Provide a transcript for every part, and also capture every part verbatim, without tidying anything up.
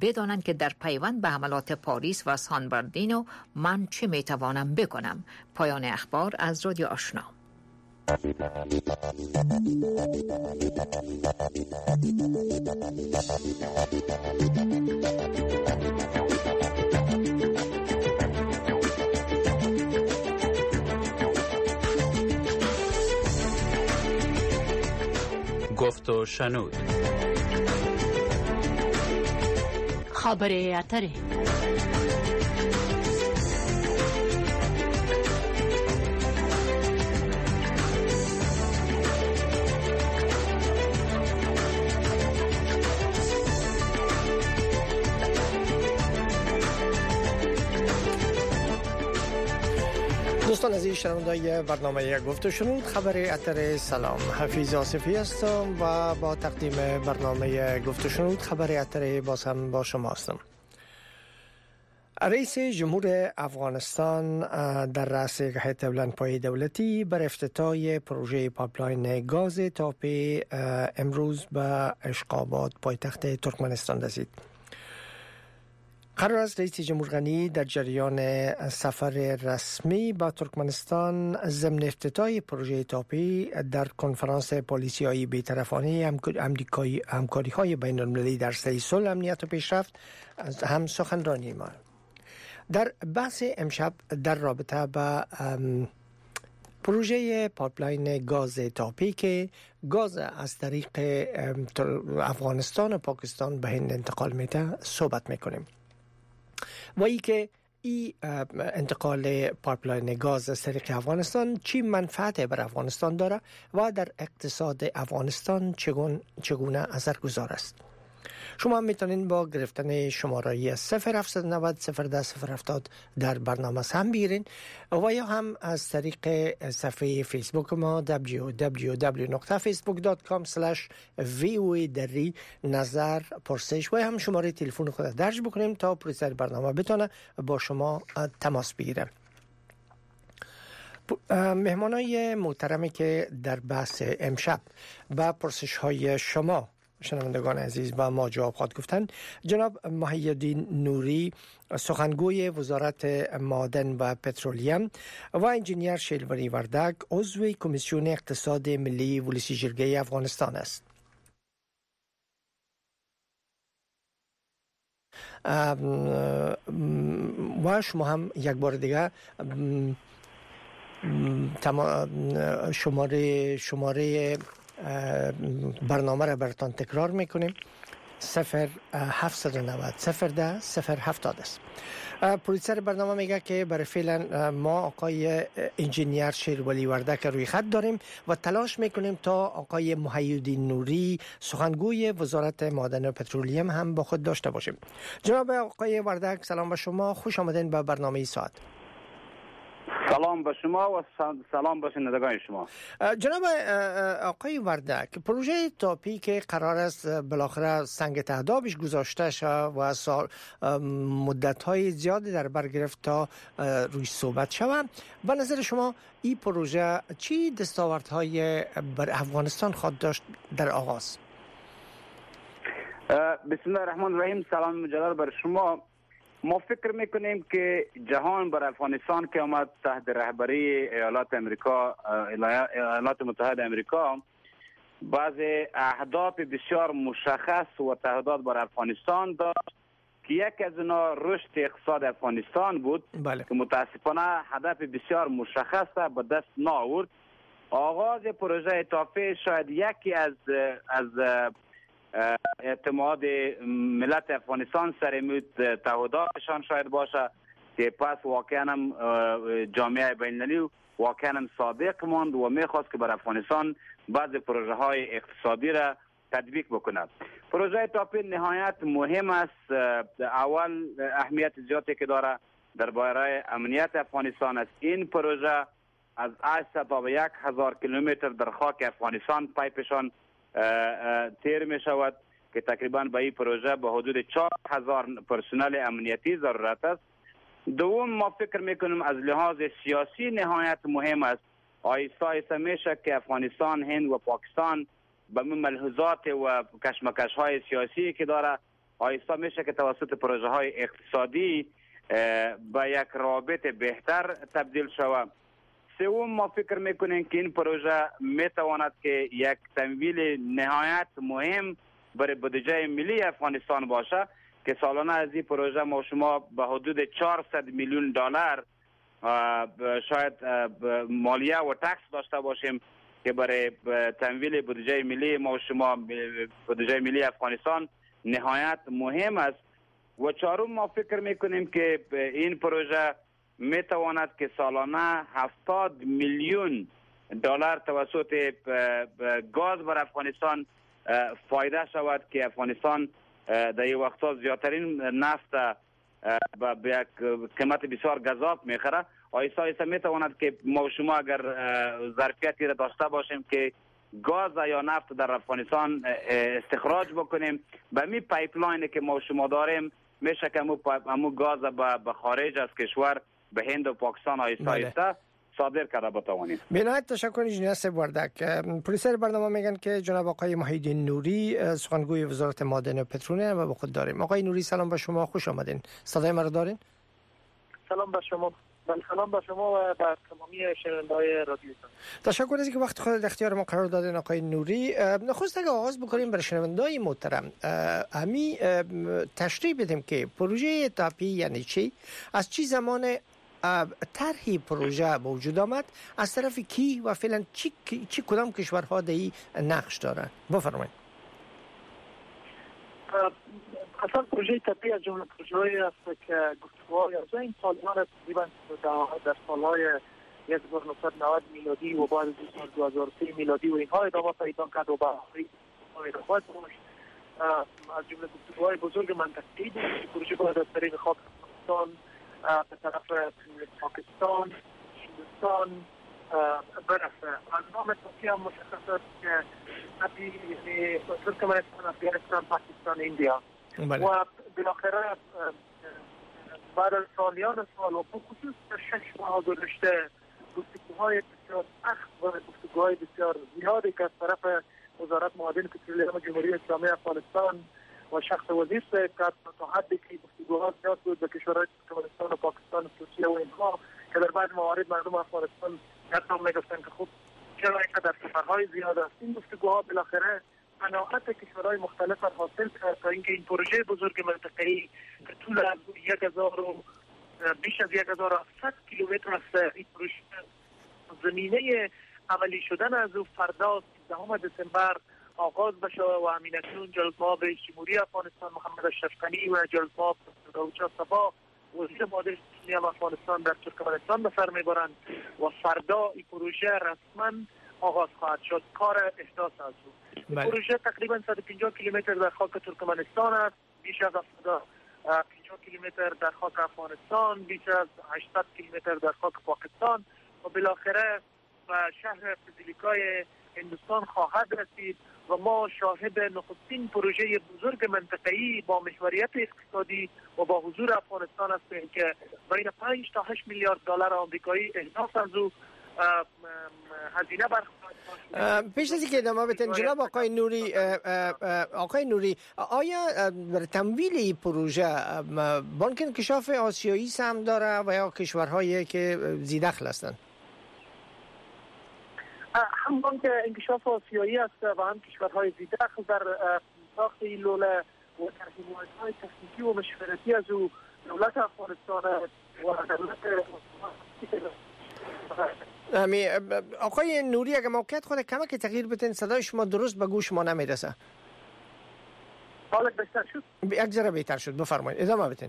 بدانند که در پیوند به حملات پاریس و سان برناردینو من چه میتوانم بکنم. پایان اخبار از رادیو آشنا. گفت و شنود. خبر اتره. دوستان عزیز شنوندای برنامه گفت و شنود خبر اتر، سلام، حفیظ آصفی هستم و با تقدیم برنامه گفت و شنود خبر اتر باز هم با شما هستم. رئیس جمهور افغانستان در رأس هیئت بلندپایه دولتی بر افتتاح پروژه پایپلاین گاز تاپی امروز به اشقاباد پایتخت ترکمنستان رسید. قرار است رئیس جمهور غنی در جریان سفر رسمی با ترکمنستان ضمن افتتاح پروژه تاپی در کنفرانس پالیسی‌های بی‌طرفانه همکاری‌های بین‌المللی در عرصه صلح، امنیت و پیشرفت هم سخنرانی ما. در بحث امشب در رابطه با پروژه پایپلاین گاز تاپی که گاز از طریق افغانستان و پاکستان به هند انتقال میده صحبت میکنیم و ای که این انتقال پایپلاین گاز از طریق افغانستان چی منفعت بر افغانستان داره و در اقتصاد افغانستان چگونه چگونه اثرگذار است. شما میتونین با گرفتن شماره صفر هفت نه صفر صفر ده صفر هفتاد در برنامه هم بگیرین و یا هم از طریق صفحه فیسبوک ما دبلیو دبلیو دبلیو دات فیسبوک دات کام اسلش وی او ای دری نظر پرسش و هم شماره تلفن خود درج بکنیم تا پرویسر برنامه بتونه با شما تماس بگیره. مهمانای محترمی که در بحث امشب با پرسش های شما شنوندگان عزیز با ما جواب خواهد گفتند، جناب محی‌الدین نوری سخنگوی وزارت معادن و پترولیم و انجینیر شیلوری وردک عضو کمیسیون اقتصاد ملی ولسی جرگه افغانستان است. و شما هم یک بار دیگه شماره شماره برنامه را براتان تکرار میکنیم. صفر هفت نه صفر صفر ده صفر هفتاد است. پرویسر برنامه میگه که برای فعلا ما آقای انجینیر شیرولی وردک روی خط داریم و تلاش میکنیم تا آقای محی‌الدین نوری سخنگوی وزارت معادن و پترولیم هم با خود داشته باشیم. جناب آقای وردک، سلام به شما، خوش آمدین به برنامه ای ساعت. سلام به شما و سلام به شنوندگان شما. جناب آقای وردک، پروژه تاپی که قرار است بالاخره سنگ تعدابش گذاشته شد و سال مدت‌های زیادی در بر گرفت تا روی صحبت شود، به نظر شما این پروژه چی دستاوردهای بر افغانستان خواهد داشت در آغاز؟ بسم الله الرحمن الرحیم. سلام مجدد بر شما. ما فکر میکنیم که جهان بر افغانستان که آمد تحت رهبری ایالات امریکا ایالات متحده امریکا بعض اهداف بسیار مشخص و تعهدات بر افغانستان داشت که یک از اینا رشد اقتصاد افغانستان بود. بله. که متاسفانه هدف بسیار مشخص به دست نآورد. آغاز پروژه تاپی شاید یکی از از اعتماد ملت افغانستان سر امید تعهداتشان شاید باشه که پس واقعا هم جامعه بین‌المللی واقعا هم صادق ماند و میخواست که بر افغانستان بعض پروژه های اقتصادی را تطبیق بکند. پروژه تاپی نهایت مهم است. اول اهمیت زیادی که داره درباره امنیت افغانستان است. این پروژه از هشتصد تا به یک هزار کیلومتر در خاک افغانستان پایپشان تیر می شود که تقریبا به این پروژه به حدود چهار هزار پرسنل امنیتی ضرورت است. دوم، ما فکر میکنیم از لحاظ سیاسی نهایت مهم است. آیسته آیسته میشه که افغانستان، هند و پاکستان به ملحوظات و کشمکش های سیاسی که داره آیستا میشه که توسط پروژه های اقتصادی به یک رابط بهتر تبدیل شود. سوم ما فکر میکنیم که این پروژه میتواند که یک تمویل نهایت مهم برای بودجه ملی افغانستان باشه که سالانه از این پروژه ما شما به حدود چهارصد میلیون دلار شاید مالیه و تکس داشته باشیم که برای تمویل بودجه ملی ما شما بودجه ملی افغانستان نهایت مهم است. و چهارم ما فکر میکنیم که این پروژه میتواند که سالانه هفتاد میلیون دلار توسط گاز بر افغانستان فایده شود که افغانستان در این وقتا زیادترین نفت به یک قیمت بسیار گزاف میخره. آیستا آیستا میتواند که ما شما اگر ظرفیتی را داشته باشیم که گاز یا نفت در افغانستان استخراج بکنیم به می پایپلاینی که ما شما داریم میشه که امو گاز به خارج از کشور به هند و پاکستان آیستا آیستا صادر کرده بتوانیم. بنایت تشکر انجینیر صاحب وردک. پرویسر برنامه میگن که جناب آقای محیدین نوری سخنگوی وزارت معادن و پترول و با خود داریم. آقای نوری سلام به شما، خوش آمدین. صدای ما رو دارین؟ سلام به شما. سلام به شما و به تمامی شنونده‌های رادیو. تشکر از اینکه وقت خود در اختیار ما قرار دادین آقای نوری. نخست اگه آغاز بکنیم برای شنونده‌های محترم امی تشریح بدیم که پروژه تاپی یعنی چی، از چی زمان طرح پروژه به وجود آمد، از طرف کی و فعلا چی چی کدام کشورها در این نقش دارن؟ بفرمایید. اصلا پروژه تاپی از جمله پروژه‌ای است که گفتگوهای از این سالیان تقریبا در سالهای هزار و نهصد و نود میلادی و بعد از دو هزار و سه میلادی و اینها ادامه پیدا کرد و به آخری خواهد داشت. از جمله گفتگوهای بزرگ منطقه‌ای بود. پروژه باید از طریق خاک افغانستان به طرف پاکستان، هندوستان برسه. از نام تاپی هم مشخص است که تاپی یعنی ترکمنستان، افغانستان، پاکستان، اندیا. و بالاخره بعد از سالیان سال و بخصوص در شش ماه گذشته گفتگوهای بسیار سخت و گفتگوهای بسیار زیادی که از طرف وزارت معادن پترولیوم جمهوری اسلامی افغانستان و شخص وزیر صاحب کرد تا حدی که گفتگوها زیاد بود به کشورهای ترکمنستان و پاکستان و ترکیه و اینها که در بعض موارد مردم افغانستان حتی میگفتن که خب چرا اینکه در سفرهای زیاد است. این گفتگوها بالاخره قناعت کشورهای مختلف را حاصل کرد تا اینکه این پروژه بزرگ منطقه‌ای که طول از یک هزار و بیش از یک هزار و هفتصد کیلومتر است، این پروژه زمینه عملی شدن از او فردا سیزدهم دسامبر آغاز بشه و همین اکنون جلال‌آباد رئیس جمهوری افغانستان محمد اشرف غنی و جلال‌آباد داوودشاه صبا وزیر معادن پترولیوم افغانستان در ترکمنستان به سر میبرند و فردا این پروژه رسما آغاز خواهد شد. کار احداث از او پروژه تقریبا صد و پنجاه کیلومتر در خاک ترکمنستان است، بیش از هفتاد و پنجاه کیلومتر در خاک افغانستان، بیش از هشتصد کیلومتر در خاک پاکستان و بالاخره به شهر فزیلیکای هندوستان خواهد رسید و ما شاهد نخستین پروژه بزرگ منطقه‌ای با محوریت اقتصادی و با حضور افغانستان هستیم که بین پنج تا هشت میلیارد دلار آمریکایی اهداف از او هزینه برخواهد. پیش از اینکه ادامه بدین جناب آقای نوری، آقای نوری آیا برای تمویل این پروژه بانک انکشاف آسیایی سهم داره و یا کشورهایی که ذی‌دخل هستند؟ هم بانک انکشاف آسیایی است و هم کشورهای ذی‌دخل در ساخت این لوله و در حمایت‌های تکنیکی و مشورتی از او دولت افغانستان و دولت امی آقای نوری اگه موقعیت خود کمک تغییر بدین، صدای شما درست به گوش ما نمیرسه. حالت بهتر شد؟ یک ذره بهتر شد، بفرمایید ادامه بدین.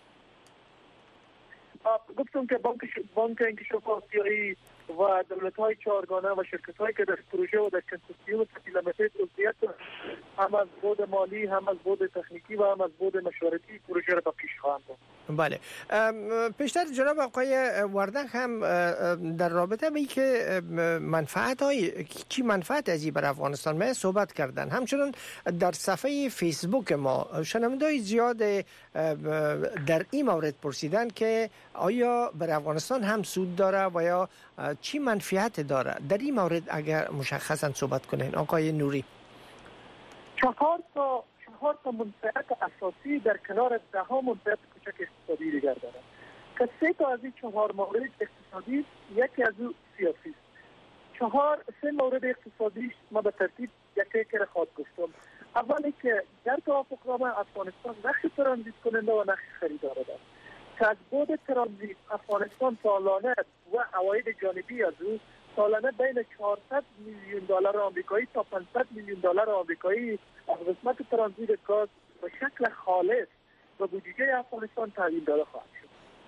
گفتم که بانک بانک انکشاف آسیایی و دولت‌های چهارگانه و شرکت‌هایی که در پروژه و در کنسورسیوم تکیلامتر عضویت هم از بود مالی، هم از بود تکنیکی و هم از بود مشورتی پروژه را به پیش خواهند برد. بله. پیشتر جناب آقای وردک هم در رابطه به که منفعت های چی منفعت از این بر افغانستان ما صحبت کردن. همچنین در صفحه فیسبوک ما شنونده‌های زیاد در این مورد پرسیدن که آیا بر افغانستان هم سود داره و یا چی منفعت داره. در این مورد اگر مشخصا صحبت کنین آقای نوری. چهار تا چهار تا منفعت اساسی در کنار ده ها منفعت کوچک اقتصادی دیگر دارد که سه تا از این چهار مورد اقتصادی، یکی از او سیاسی است. چهار سه مورد اقتصادی ما به ترتیب یکی یکی را خواهد گفتم. اولی که در توافقنامه افغانستان نقش ترانزیت کننده و نقش خریدار دارد که از بود ترانزیت افغانستان سالانه و عواید جانبی از او سالانه بین چهارصد میلیون دلار آمریکایی تا پانصد میلیون دلار آمریکایی از قسمت ترانزیت گاز به شکل خالص به بودجه افغانستان تحویل داده خواهد شد.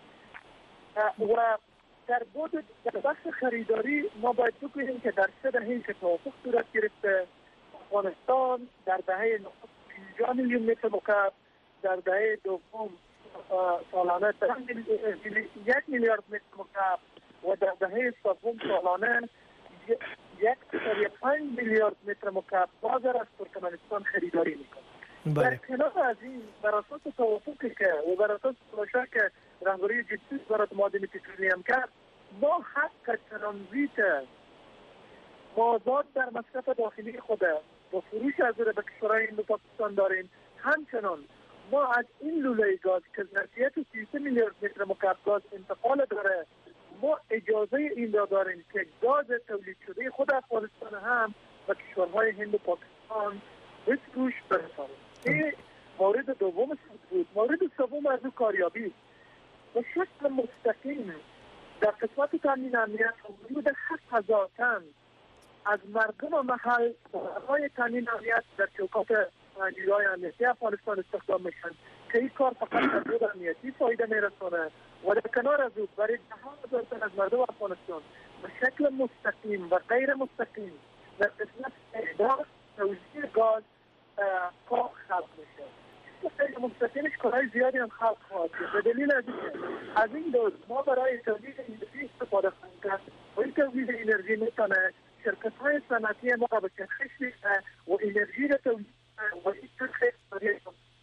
و در بود در بخش خریداری ما باید بگوییم که در سه دهه که توافق صورت گرفته، افغانستان در دهه پنجاه میلیون متر مکعب، در دهه دوم سالانه یک میلیارد متر مکعب و در دهه سوم سالانه یک و پنج میلیارد متر مکعب گاز را از ترکمنستان خریداری میکنه. بله. در کنار از این بر اساس توافقی که و بر اساس پروژه که رهبری جدی وزارت معادن پترولیم کرد، ما حق ترانزیت مازاد در مصرف داخلی خود و فروش از او به کشورهای هند و پاکستان داریم. همچنان ما از این لوله گاز که ظرفیت سی و سه میلیارد متر مکعب گاز انتقال داره، ما اجازه این را داریم که گاز تولید شده خود افغانستان هم به کشورهای هند و پاکستان بفروش برسانیم. این مورد دوم بود. مورد سوم از او کاریابی به شکل مستقیم در قسمت تامین امنیت حدود هفت هزار تن از مردم محل برای تامین امنیت در چوکات نیروهای امنیتی افغانستان استخدام میشن که این کار فقط در بود امنیتی فایده میرسانه و در کنار از او برای ده هزار تن از مردم افغانستان به شکل مستقیم و غیر مستقیم در قسمت اعداد توزیع گاز کار خلق میشه. خیلی مستقیمش کارهای زیادی هم خلق خواهد شد. به دلیل از اینکه از این دوز ما برای تولید انرژی استفاده خواهیم کرد و این تولید انرژی میتونه شرکت های صنعتی ما را به چرخش بیاره و انرژی را تولید و این چرخش برای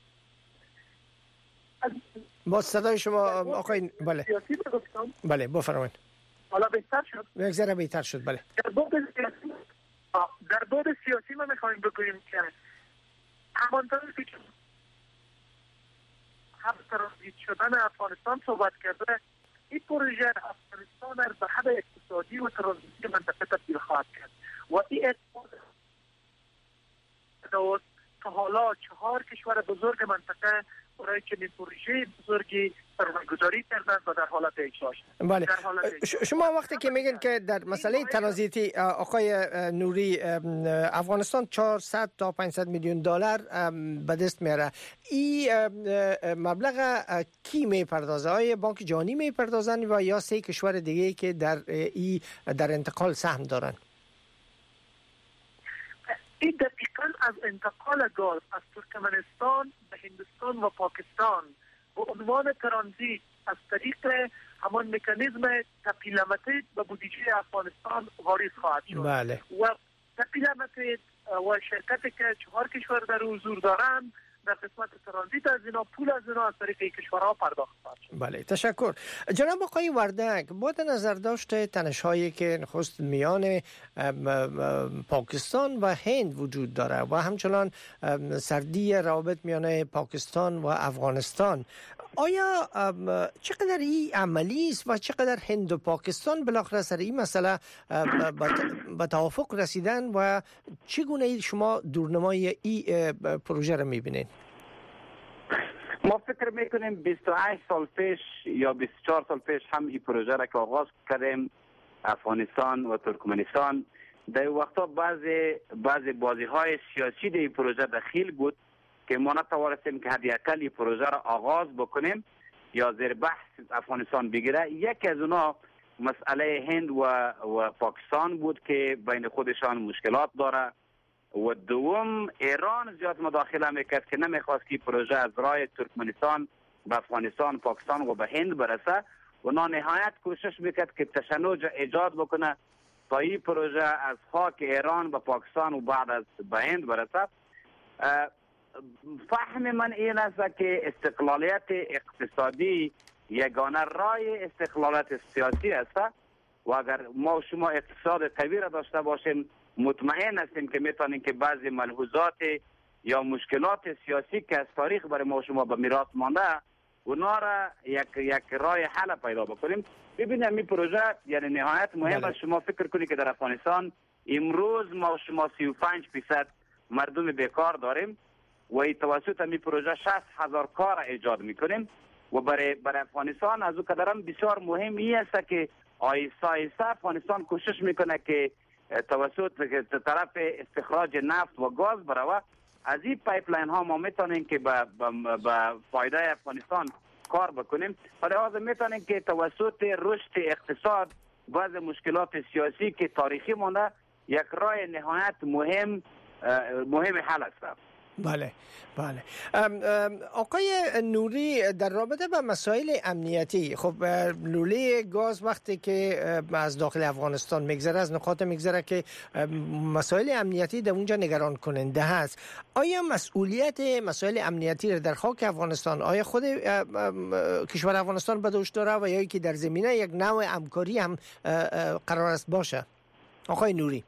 با صدای شما آقای بله سیاسی بگفتم. بله بفرمایید. حالا بهتر شد؟ یک ذره بهتر شد. بله. در بود سیاسی در بود سیاسی ما میخوایم بگوییم که همانطور که هم ترانزیت شدن افغانستان صحبت کرده، این پروژه افغانستان را به حد اقتصادی و ترانزیتی منطقه تبدیل خواهد کرد و این اقتصاد تا حالا چهار کشور بزرگ منطقه برای چنین پروژه بزرگی سرمایه‌گذاری کردن و در حالت اجراش. بله. شما وقتی که میگن که در مسئله ترانزیتی آقای نوری افغانستان چهارصد تا پانصد میلیون دلار به دست میاره، این مبلغ کی میپردازه؟ آیا بانک جهانی میپردازن و یا سه کشور دیگه که در این در انتقال سهم دارن؟ این دقیقاً از انتقال گاز از ترکمنستان به هندوستان و پاکستان به عنوان ترانزیت از طریق همان مکانیزم تپیلمتید به بودجه افغانستان واریز خواهد شد. بله. و تپیلمتید و شرکتی که چهار کشور در حضور دارند در قسمت ترانزیت از اینا پول از اینا از طریق کشورها پرداخت خواهد شد. بله تشکر. جناب آقای وردک، با نظر داشته تنش‌هایی که نخست میان پاکستان و هند وجود داره و همچنان سردی روابط میان پاکستان و افغانستان، آیا چقدر این عملی است و چقدر هند و پاکستان بالاخره سر این مسئله به توافق رسیدن و چگونه شما دورنمای این پروژه را میبینید؟ ما فکر میکنیم بیست و هشت سال پیش یا بیست و چهار سال پیش هم این پروژه را که آغاز کردیم افغانستان و ترکمنستان، در وقتا بعضی بعضی بازی های سیاسی در این پروژه دخیل بود که ما نتوانستیم که حداقل این پروژه را آغاز بکنیم یا زیر بحث افغانستان بگیره. یکی از اونا مسئله هند و و پاکستان بود که بین خودشان مشکلات داره و دوم ایران زیاد مداخله میکرد که نمیخواست که پروژه از راه ترکمنستان به افغانستان، پاکستان و به هند برسه و نهایت کوشش میکرد که تشنج ایجاد بکنه تا این پروژه از خاک ایران به پاکستان و بعد از به هند برسه. فهم من این است که استقلالیت اقتصادی یگانه راه استقلالیت سیاسی است و اگر ما شما اقتصاد قوی را داشته باشیم مطمئن هستیم که میتونیم که بعضی ملحوظات یا مشکلات سیاسی که از تاریخ برای ما شما به میراث مانده، اونا را یک یک راه حل پیدا بکنیم. ببینیم این پروژه یعنی نهایت مهم است. شما فکر کنید که در افغانستان امروز ما شما سی و پنج درصد مردم بیکار داریم و این توسط این پروژه شصت هزار کار ایجاد میکنیم و برای برای افغانستان از او قدرم بسیار مهم این است که آیسته آیسته افغانستان کوشش میکنه که توسط طرف استخراج نفت و گاز برای از این پایپلاین ها ما میتونیم که به به فایده افغانستان کار بکنیم. برای لحاظ میتونیم که توسط رشد اقتصاد بعض مشکلات سیاسی که تاریخی مونده یک راه نهایت مهم مهم حل است. بله بله. ام ام آقای نوری، در رابطه با مسائل امنیتی، خب لوله گاز وقتی که از داخل افغانستان میگذره از نقاط میگذره که مسائل امنیتی در اونجا نگران کننده هست. آیا مسئولیت مسائل امنیتی را در خاک افغانستان آیا خود کشور افغانستان به دوش داره و یا که در زمینه یک نوع همکاری هم قرار است باشه؟ آقای نوری.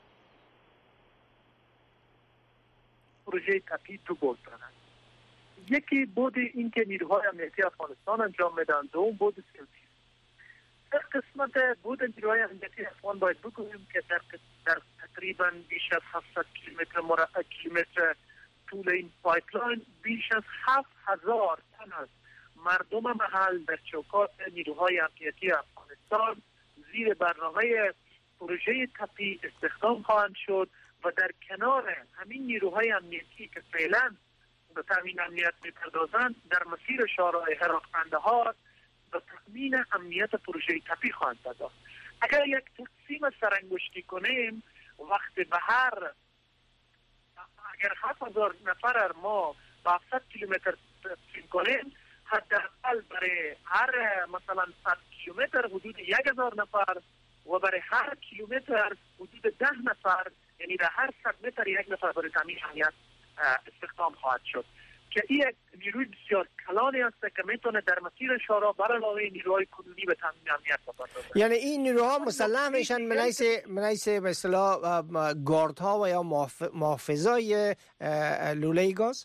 پروژه تپی دو بود دارند. یکی بود این که نیروهای امنیتی افغانستان انجام میدن، دوم بود سیاسی. در قسمت بود نیروهای امنیتی افغان باید بگوییم که در در تقریبا بیش از هفتصد کیلومتر مربع کیلومتر طول این پایپلاین بیش از هفت هزار تن از مردم محل در چوکات نیروهای امنیتی افغانستان زیر برنامه پروژه تپی استخدام خواهند شد و در کنار همین نیروهای امنیتی که فعلا به تامین امنیت می‌پردازند در مسیر شورای هراق‌قندهار به تامین امنیت پروژه تپی خواهند پرداخت. اگر یک تقسیم سرانگشتی کنیم، وقت به هر اگر هفت هزار نفر ما با هفتصد کیلومتر تقسیم کنیم، حداقل برای هر مثلا صد کیلومتر حدود یک هزار نفر و برای هر کیلومتر حدود ده نفر، یعنی در هر صد متر یک نفر برای تامین امنیت استخدام خواهد شد که این یک نیروی بسیار کلانی است که میتونه در مسیر شورا بر علاوه نیروهای کنونی به تامین امنیت بپردازد. یعنی این نیروها مسلح میشن منیس منیس به اصطلاح گاردها و یا محافظای لوله گاز؟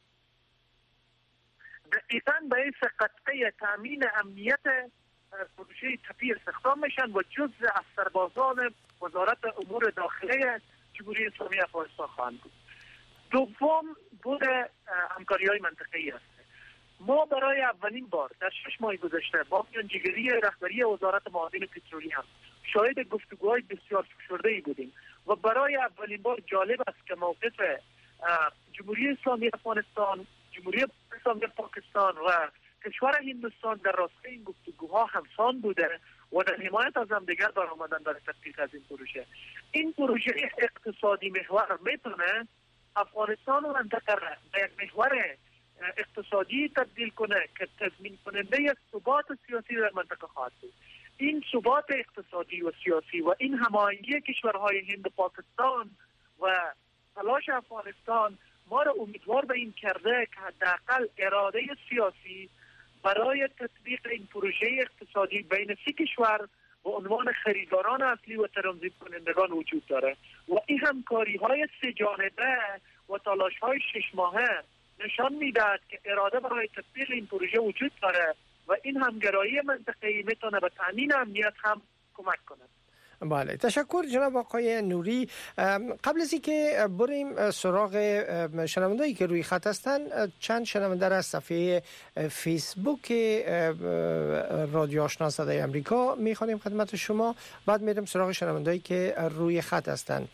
دقیقاً به این قطعه تامین امنیت پروژه تپی استخدام میشن و جزء از سربازان وزارت امور داخلی جمهوری اسلامی افغانستان خواهند بود. دوم بود همکاری های منطقه‌ای است. ما برای اولین بار در شش ماه گذشته با میانجیگری رهبری وزارت معادن پترولیوم شاهد گفتگوهای بسیار فشرده‌ای بودیم و برای اولین بار جالب است که موقف جمهوری اسلامی افغانستان، جمهوری اسلامی پاکستان و کشور هندوستان در راستای این گفتگوها همسان بوده و در حمایت از هم دیگر برآمدن برای تطبیق از این پروژه. این پروژه اقتصادی محور میتونه افغانستان و منطقه را به یک محور اقتصادی تبدیل کنه که تضمین کننده ثبات سیاسی در منطقه خواهد بود. این ثبات اقتصادی و سیاسی و این هماهنگی کشورهای هند و پاکستان و تلاش افغانستان ما را امیدوار به این کرده که حداقل اراده سیاسی برای تطبیق این پروژه اقتصادی بین سه کشور به عنوان خریداران اصلی و ترانزیت کنندگان وجود داره و این همکاری های سه جانبه و تلاش های شش ماهه نشان میدهد که اراده برای تطبیق این پروژه وجود داره و این همگرایی منطقه‌ای میتونه به تامین امنیت هم کمک کنه. بله، تشکر جناب آقای نوری. قبل از اینکه بریم سراغ شنوندهایی که روی خط هستن، چند شنونده را از صفحه فیسبوک رادیو آشنا صدای امریکا میخوانیم خدمت شما، بعد میریم سراغ شنوندهایی که روی خط هستن.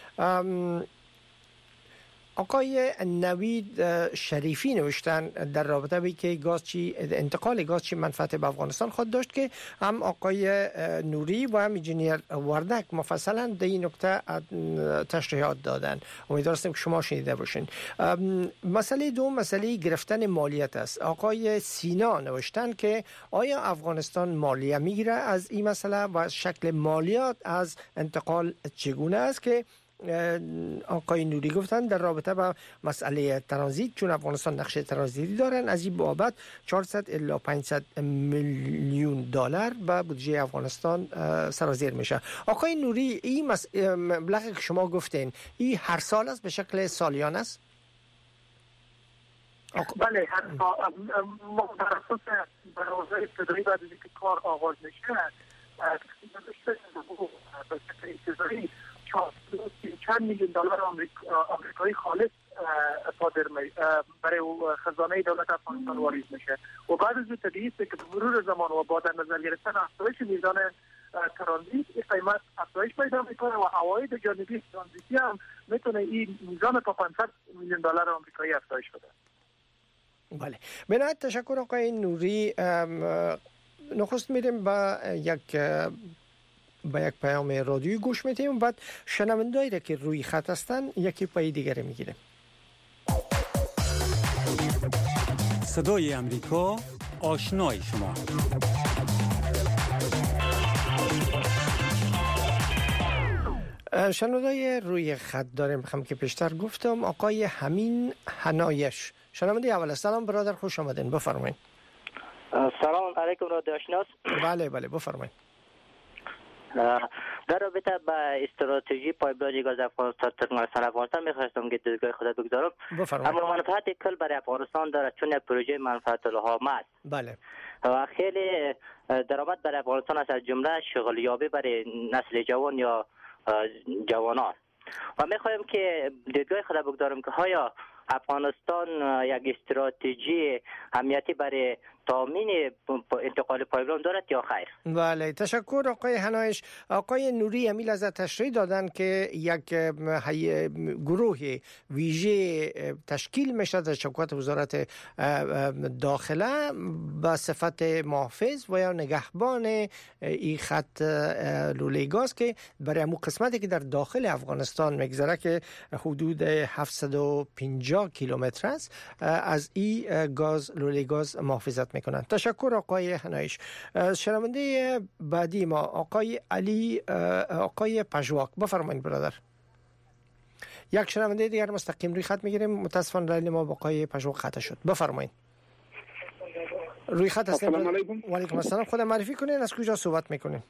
آقای نوید شریفی نوشتن در رابطه با که گاز چی انتقال گاز چی منفعت به افغانستان خود داشت که هم آقای نوری و هم انجینیر وردک مفصلا در این نکته تشریحات دادن. امیدوارم که شما شنیده باشین. مسئله دوم مسئله گرفتن مالیات است. آقای سینا نوشتن که آیا افغانستان مالیه میگیره از این مسئله و شکل مالیات از انتقال چگونه است که آقای نوری گفتن در رابطه با مسئله ترانزیت، چون افغانستان نقش ترانزیتی دارن، از این بابت چهارصد الی پانصد میلیون دلار به بودجه افغانستان سرازیر میشه. آقای نوری این مبلغی که شما گفتین این هر سال است به شکل سالیانه است؟ بله ما بر اساس برنامه ابتدایی بعد از اینکه کار آغاز میشه به شکل انتظاری چند میلیون دلار آمریکایی خالص صادر برای خزانه دولت افغانستان واریز میشه و بعد از اون طبیعی است که به مرور زمان و با در نظر گرفتن افزایش میزان ترانزیت این قیمت افزایش پیدا میکنه و عواید جانبی ترانزیتی هم میتونه این میزان تا پانصد میلیون دلار آمریکایی افزایش بده. بله، به نهایت تشکر آقای نوری. نخست میریم با یک با یک پیام رادیویی گوش میتیم، بعد شنوندهایی را که روی خط هستن یکی پای دیگری میگیریم. صدای امریکا، آشنای شما. شنونده‌ای روی خط داریم. میخوام که پیشتر گفتم آقای همین حنایش، شنونده اول. سلام برادر، خوش آمدین، بفرمایید. سلام علیکم رادیو آشناس. بله بله بفرمایید. در رابطه با استراتژی پایبلاین گاز افغانستان ترکمنستان افغانستان می‌خواستم که دیدگاه خودت بگذارم. اما منفعت کل برای افغانستان داره چون پروژه منفعت الهام است. بله. و خیلی درآمد برای افغانستان است، از جمله شغلیابی برای نسل جوان یا جوانان. و می‌خوایم که دیدگاه خودت بگذارم که آیا افغانستان یک استراتژی امنیتی برای تامین انتقال پایبلاین دارد یا خیر؟ بله، تشکر آقای حنایش. آقای نوری امیل از تشریح دادن که یک گروه ویژه تشکیل میشد از شبکات وزارت داخله به صفت محافظ و یا نگهبان این خط لوله گاز که برای امو قسمتی که در داخل افغانستان میگذره که حدود هفتصد و پنجاه کیلومتر است، از این گاز لوله گاز محافظت میکنند. تشکر آقای حنایش. شنونده بعدی ما آقای علی آقای پژواک، بفرمایید برادر. یک شنونده دیگر مستقیم روی خط میگیریم. متاسفانه لیل ما با آقای پژواک قطع شد. بفرمایید. روی خط هستید. السلام علیکم. و علیکم السلام. خود معرفی کنین، از کجا صحبت میکنین؟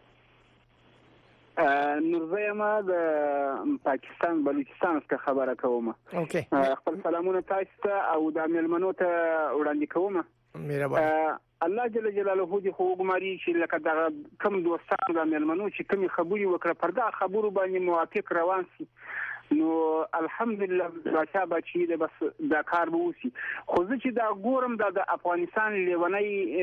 نورزی ما د پاکستان بلوچستان څخه خبره کوم. اوکی. خپل سلامونه تاسو ته او د ملمنو ته وړاندې کوم. مهرباني. الله جل جلاله دې خو وګماري چې لکه دا کم دوستان د ملمنو چې کمی خبري وکړه پر دا خبرو باندې موافق روان سي، نو الحمدلله بچا بچی دې بس دا کار به وسی. خو چې دا ګورم دا د افغانستان لیونی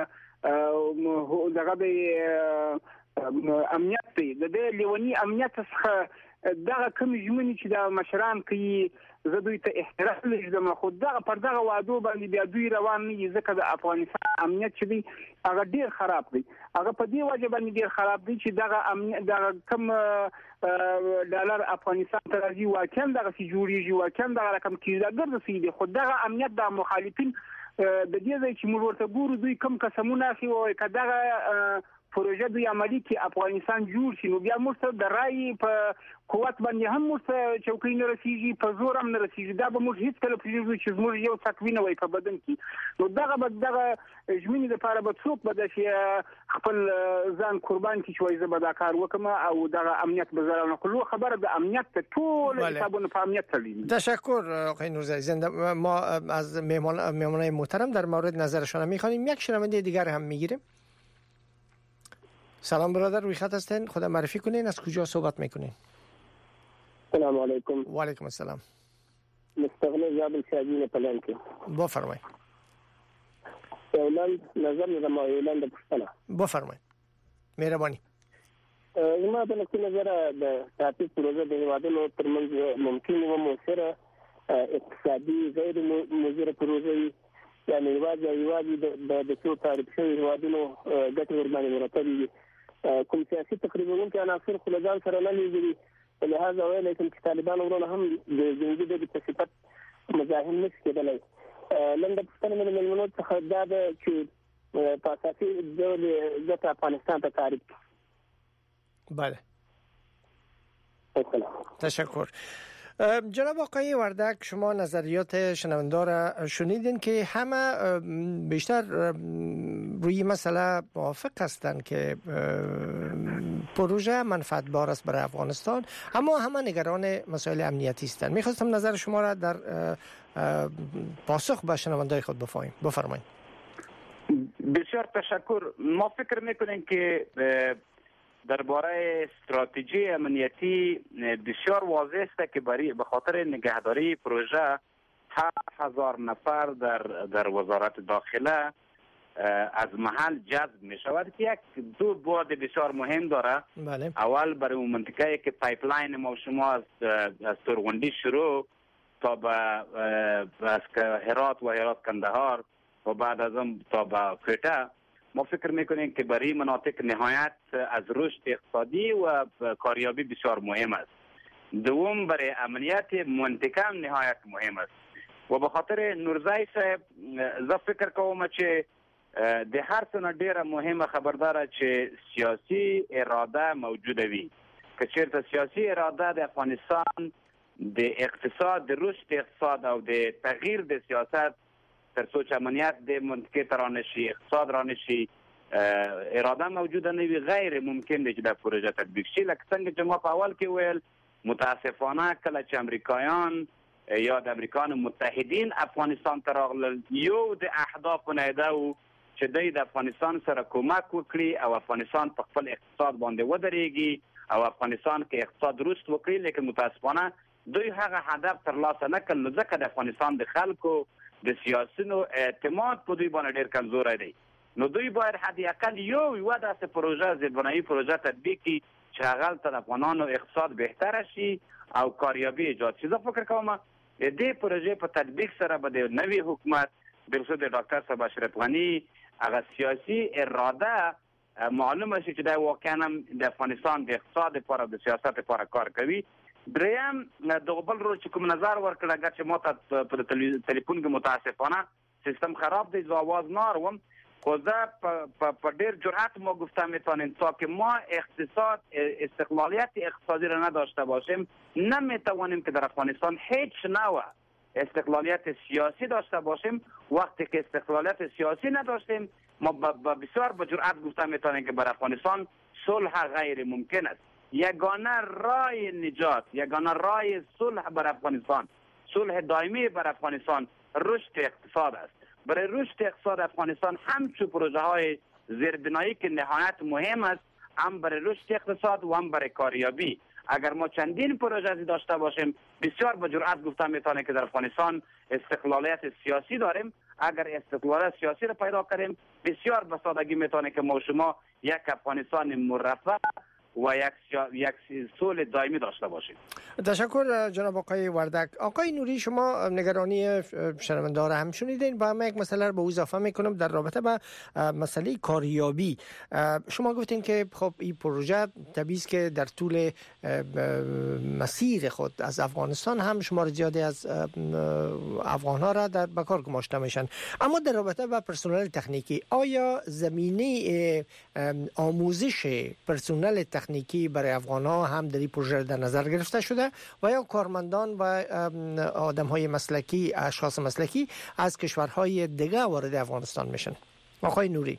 دغه د امنیت دی، د دې لیونی امنیت څخه دغه کم ژمنې چې دا مشران کوي زه دوی ته احترام لرم، خو دغه پر دغه وعده باندې بیا دوی روان نه دي، ځکه د افغانستان امنیت چې دی هغه ډیر خراب دی. هغه په دې وجه باندې ډیر خراب دی چې دغه امنیت دغه کم ډالر افغانستان ته راځي واقعا دغه سي جوړیږي، واقعا دغه رقم کیږي ګرځي دی. خو دغه امنیت د مخالفین د دې ځای چې موږ ورته ګورو دوی کم قسمونه اخی او کداغه پروژه دوی عملی کې افغانستان جوړ شي، نو بیا موږ د رای په قوت باندې هم موږ چوکۍ نه رسیږي، په زور هم نه رسیږي. دا به موږ هیڅ کله پرېږدو چې زموږ یو تکوین وي په بدن کې، نو دغه به دغه ژمنې لپاره به څوک به داسې خپل ځان قربان کړي چې وایي زه به دا کار وکړم او دغه امنیت به زه نقلو. خبره د امنیت ته ټول حسابونه په امنیت تړلي. تشکر آقای نورزی زنده. ما از مهمان مهمانای محترم در مورد نظرشان می‌خوایم. یک شنونده دیگر هم می‌گیریم. سلام برادر، روی خط هستین، خدا معرفی کنین، از کجا صحبت میکنین؟ سلام علیکم. و علیکم السلام. مستقل زابل شاجین پلانکی. بفرمایید. اولان نظر نظام اولان د پښتنه. بفرمایید. مهرباني. زما په نقطه نظر د تاسو پروژه د هیوادونو ترمنځ ممکن و موثره اقتصادي غیر مضر پروژه یعنی واجب واجب د څو تعریف شوی هیوادونو ګټه ورمانه مرتبه کوم سیاسي تقریبا کې عناصر خلجان سره نه لګري، لهدا ویل کوم چې طالبان ورونه هم د جنګي د صفات مزاحم نشي کېدلای. لنډه پښتنه من ملمنو څخه دا د چې په اساسي ډول د افغانستان ته تعریف. بله. تشکر. جناب آقای وردک، شما نظریات شنونده را شنیدین که همه بیشتر روی مسئله موافق هستند که پروژه منفعت بار است برای افغانستان، اما همه نگران مسائل امنیتی هستند. میخواستم نظر شما را در پاسخ به شنوندای خود بفرمایید. بفرمایید. بسیار تشکر. ما فکر میکنیم که درباره استراتژی امنیتی بسیار واضح است که برای به خاطر نگهداری پروژه هفت هزار نفر در در وزارت داخله از محل جذب می شود که یک دو بعد بسیار مهم داره. بله. اول برای اون منطقه که پایپلاین ما شما از از تورغندی شروع تا به هرات و هرات کندهار و بعد از اون تا به کویته، ما فکر میکنیم که برای مناطق نهایت از رشد اقتصادی و کاریابی بسیار مهم است. دوم برای امنیت منطقه نهایت مهم است و به خاطر نورزای صاحب زه فکر کوم چې د هر څه ډیره مهمه خبردار چې سیاسي اراده موجوده وي. که چیرته سیاسي اراده د افغانستان د اقتصاد د رشد اقتصاد او د تغییر د سیاست تر څو چې امنیت د منطقه ترانشي اقتصاد رانشي اراده موجوده نه وي، غیر ممکن دی چې د پروژه تطبیق شي. لکه څنګه چې ما په اول کې ویل، متاسفانه کله چې امریکایان یا د امریکایانو متحدین افغانستان ته راغلل، یو د اهدافو نه ده و چې دوی د افغانستان سره کومک وکړي او افغانستان په خپل اقتصاد باندې ودرېږي او افغانستان کې اقتصاد رشد وکړي، لیکن متاسفانه دوی هغه هدف ترلاسه نه کړ. نو ځکه د افغانستان د خلکو د سیاسيونو اعتماد په دوی باندې ډېر کمزوری دی. نو دوی باید حد اقل یو یو داسې پروژه ضدبنایي پروژه تطبیق کړي چې هغه ته د افغانانو اقتصاد بهتر شي او کاریابي ایجاد شي. زه فکر کوم د دې پروژې په تطبیق سره به د نوي حکومت برسو د ډاکټر صاحب اشرف غنی هغه سیاسي اراده معلومه شي چې دا واقعا د افغانستان د اقتصاد لپاره د سیاست لپاره کار کوي. دریم د غبل رو چې کوم نظر ورکړه اگر چې ما ته په تلیفون کې متاسفانه سیستم خراب دی، زه आवाज ناروم، خو زه په ډیر جرأت ما گفتم میتونیم تا که ما اقتصاد استقلالیت اقتصادی را نداشته باشیم نمیتوانیم که در افغانستان هیچ نوع استقلالیت سیاسی داشته باشیم. وقتی که استقلالیت سیاسی نداشتیم ما بسیار با جرأت گفتم میتونیم که بر افغانستان صلح غیر ممکن است. یگانه راه نجات، یگانه راه صلح بر افغانستان، صلح دائمی بر افغانستان رشد اقتصاد است. برای رشد اقتصاد افغانستان همچون پروژه های زیربنایی که نهایت مهم است، هم برای رشد اقتصاد و هم برای کاریابی. اگر ما چندین پروژه داشته باشیم بسیار با جرأت گفتم میتونه که در افغانستان استقلالیت سیاسی داریم. اگر استقلالیت سیاسی را پیدا کنیم بسیار به سادگی میتونه که ما شما یک افغانستان مرفه و یک یک صلح دائمی داشته باشیم. تشکر جناب آقای وردک. آقای نوری، شما نگرانی شنونده را هم شنیدین و من یک مسئله به اضافه میکنم در رابطه با مسئله کاریابی. شما گفتین که خب این پروژه طبیعی است که در طول مسیر خود از افغانستان هم شمار زیادی از افغان ها را در بکار گماشته میشن، اما در رابطه با پرسنل تکنیکی آیا زمینه آموزش پرسنل تکنیکی برای افغان ها هم در این پروژه در نظر گرفته شده و یا کارمندان و آدم های مسلکی، اشخاص مسلکی از کشورهای دیگه وارد افغانستان میشن؟ آقای نوری.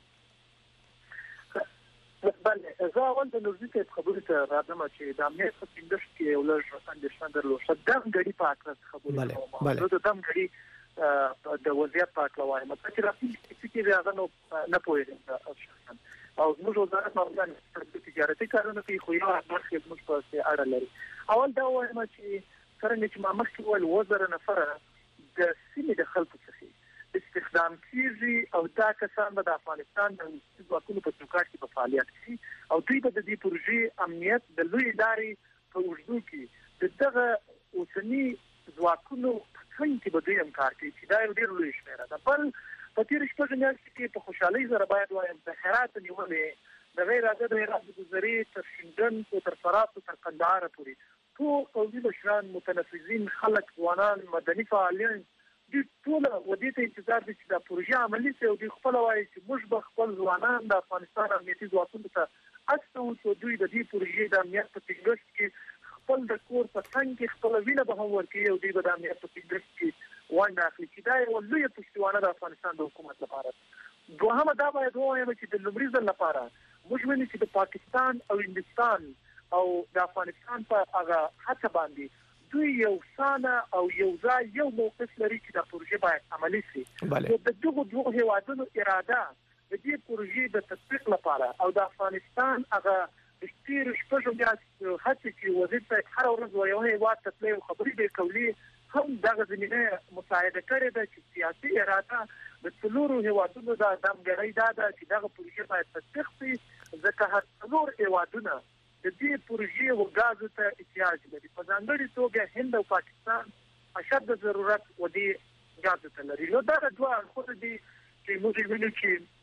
بله، زه اول د نورزي ته خبرې ته راځم چې د امنیت په ټینګښت کې یو لږ اندېښنه درلوده. دم غړي په اړه خبرې کوم. نو د دم غړي د وضعیت په اړه وایم چې راځي چې هغه نو نه پوهیږي او موږ وزارت موږ د تجارتي کارونو کې خو یو برخه موږ په اړه لري. اول دا وایم چې څنګه چې ما مخکې ول وزره نفر د سیمې د خلکو څخه استخدام کیږي او دا کسان به د افغانستان د ځواکونو په چوکاټ کې په فعالیت کوي او دوی به د دې پروژې امنیت د لوی ادارې په وجود کې د دغه اوسنی ځواکونو په څنګه کې به دوی هم کار کوي چې دا یو ډېر لوی شمېره ده. بل په تیر شپږ میاشتې کې په خوشحالۍ سره باید وایم د هرات نیولې د غیر ازاد هرات د ګذري تر شینډن او تر فرات تر قندهار پورې ټول قومي مشران، متنفذین، خلک، ځوانان، مدني فعالین د ټول ودې ته انتظار دي چې دا پروژه عملي شي او د خپل وایي چې موږ به خپل ځوانان د افغانستان امنیتي ځواکونو ته اڅو چې دوی د دې پروژې د امنیت په ټینګښت کې خپل د کور په څنګ کې خپل وینه به هم ورکړي او دوی به د امنیت په ټینګښت کې ونډه اخلي چې دا یو لوی پښتوانه د افغانستان د حکومت لپاره. دوهمه دا باید ووایم چې د لومړي ځل لپاره موږ ویني چې د پاکستان او هندستان او د افغانستان په هغه هڅه باندې دوی یو سانه او یو ځای یو موقف لري چې دا پروژه باید عملي شي. بله. د دغه دوه هیوادونو اراده د دې پروژې د تطبیق لپاره او د افغانستان هغه د تیر شپږو میاشتو هڅې چې وزیر صاحب هر ورځ یو هیواد ته تللی او خبرې به کولې هم دغه زمینه مساعده کړې ده چې سیاسي اراده د څلورو هیوادونو د همکارۍ دا ده چې دغه پروژه باید تطبیق شي ځکه هر څلور هیوادونه د دې پروژې او غازو ته احتیاج لري. په ځانګړي توګه هند او پاکستان اشد ضرورت و دې غازو ته لري. نو دا دوه خو دې چې موږ وینو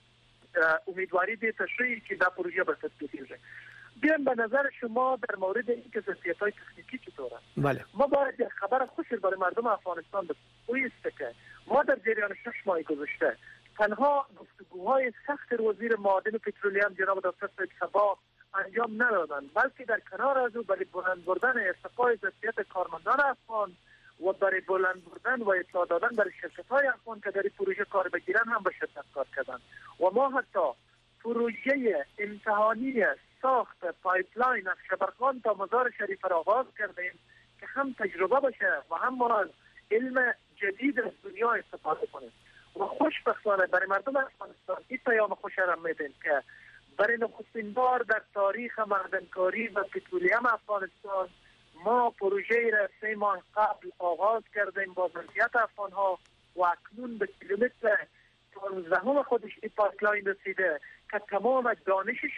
چې امیدواری دې تشریح چې دا پروژه به تطبیق شي. بیان به نظر شما در مورد اینکه ظرفیت‌های تکنیکی چطوره؟ بله. ما باید یک خبر خوشی برای مردم افغانستان بپویست که ما در جریان شش ماه گذشته تنها گفتگوهای سخت وزیر معادن و پترولیوم جناب دکتر سید صبا انجام ندادند، بلکه در کنار از او برای بلند بردن ارتقای ظرفیت کارمندان افغان و برای بلند بردن و اطلاع دادن برای شرکت‌های افغان که در این پروژه کار بگیرن هم به شدت کار کردند و ما حتی پروژه امتحانی ساخت پایپلاین از شبرخان تا مزار شریف را آغاز کردیم که هم تجربه باشه و هم ما از علم جدید از دنیا استفاده کنیم و خوشبختانه برای مردم افغانستان این پیام خوش را میدیم که برای نخستین بار در تاریخ معدنکاری و پترولیم افغانستان ما پروژه را سه ماه قبل آغاز کردیم با ظرفیت افغانها و اکنون به کیلومتر پانزدهم خودش این پایپلاین رسیده که تمام دانشش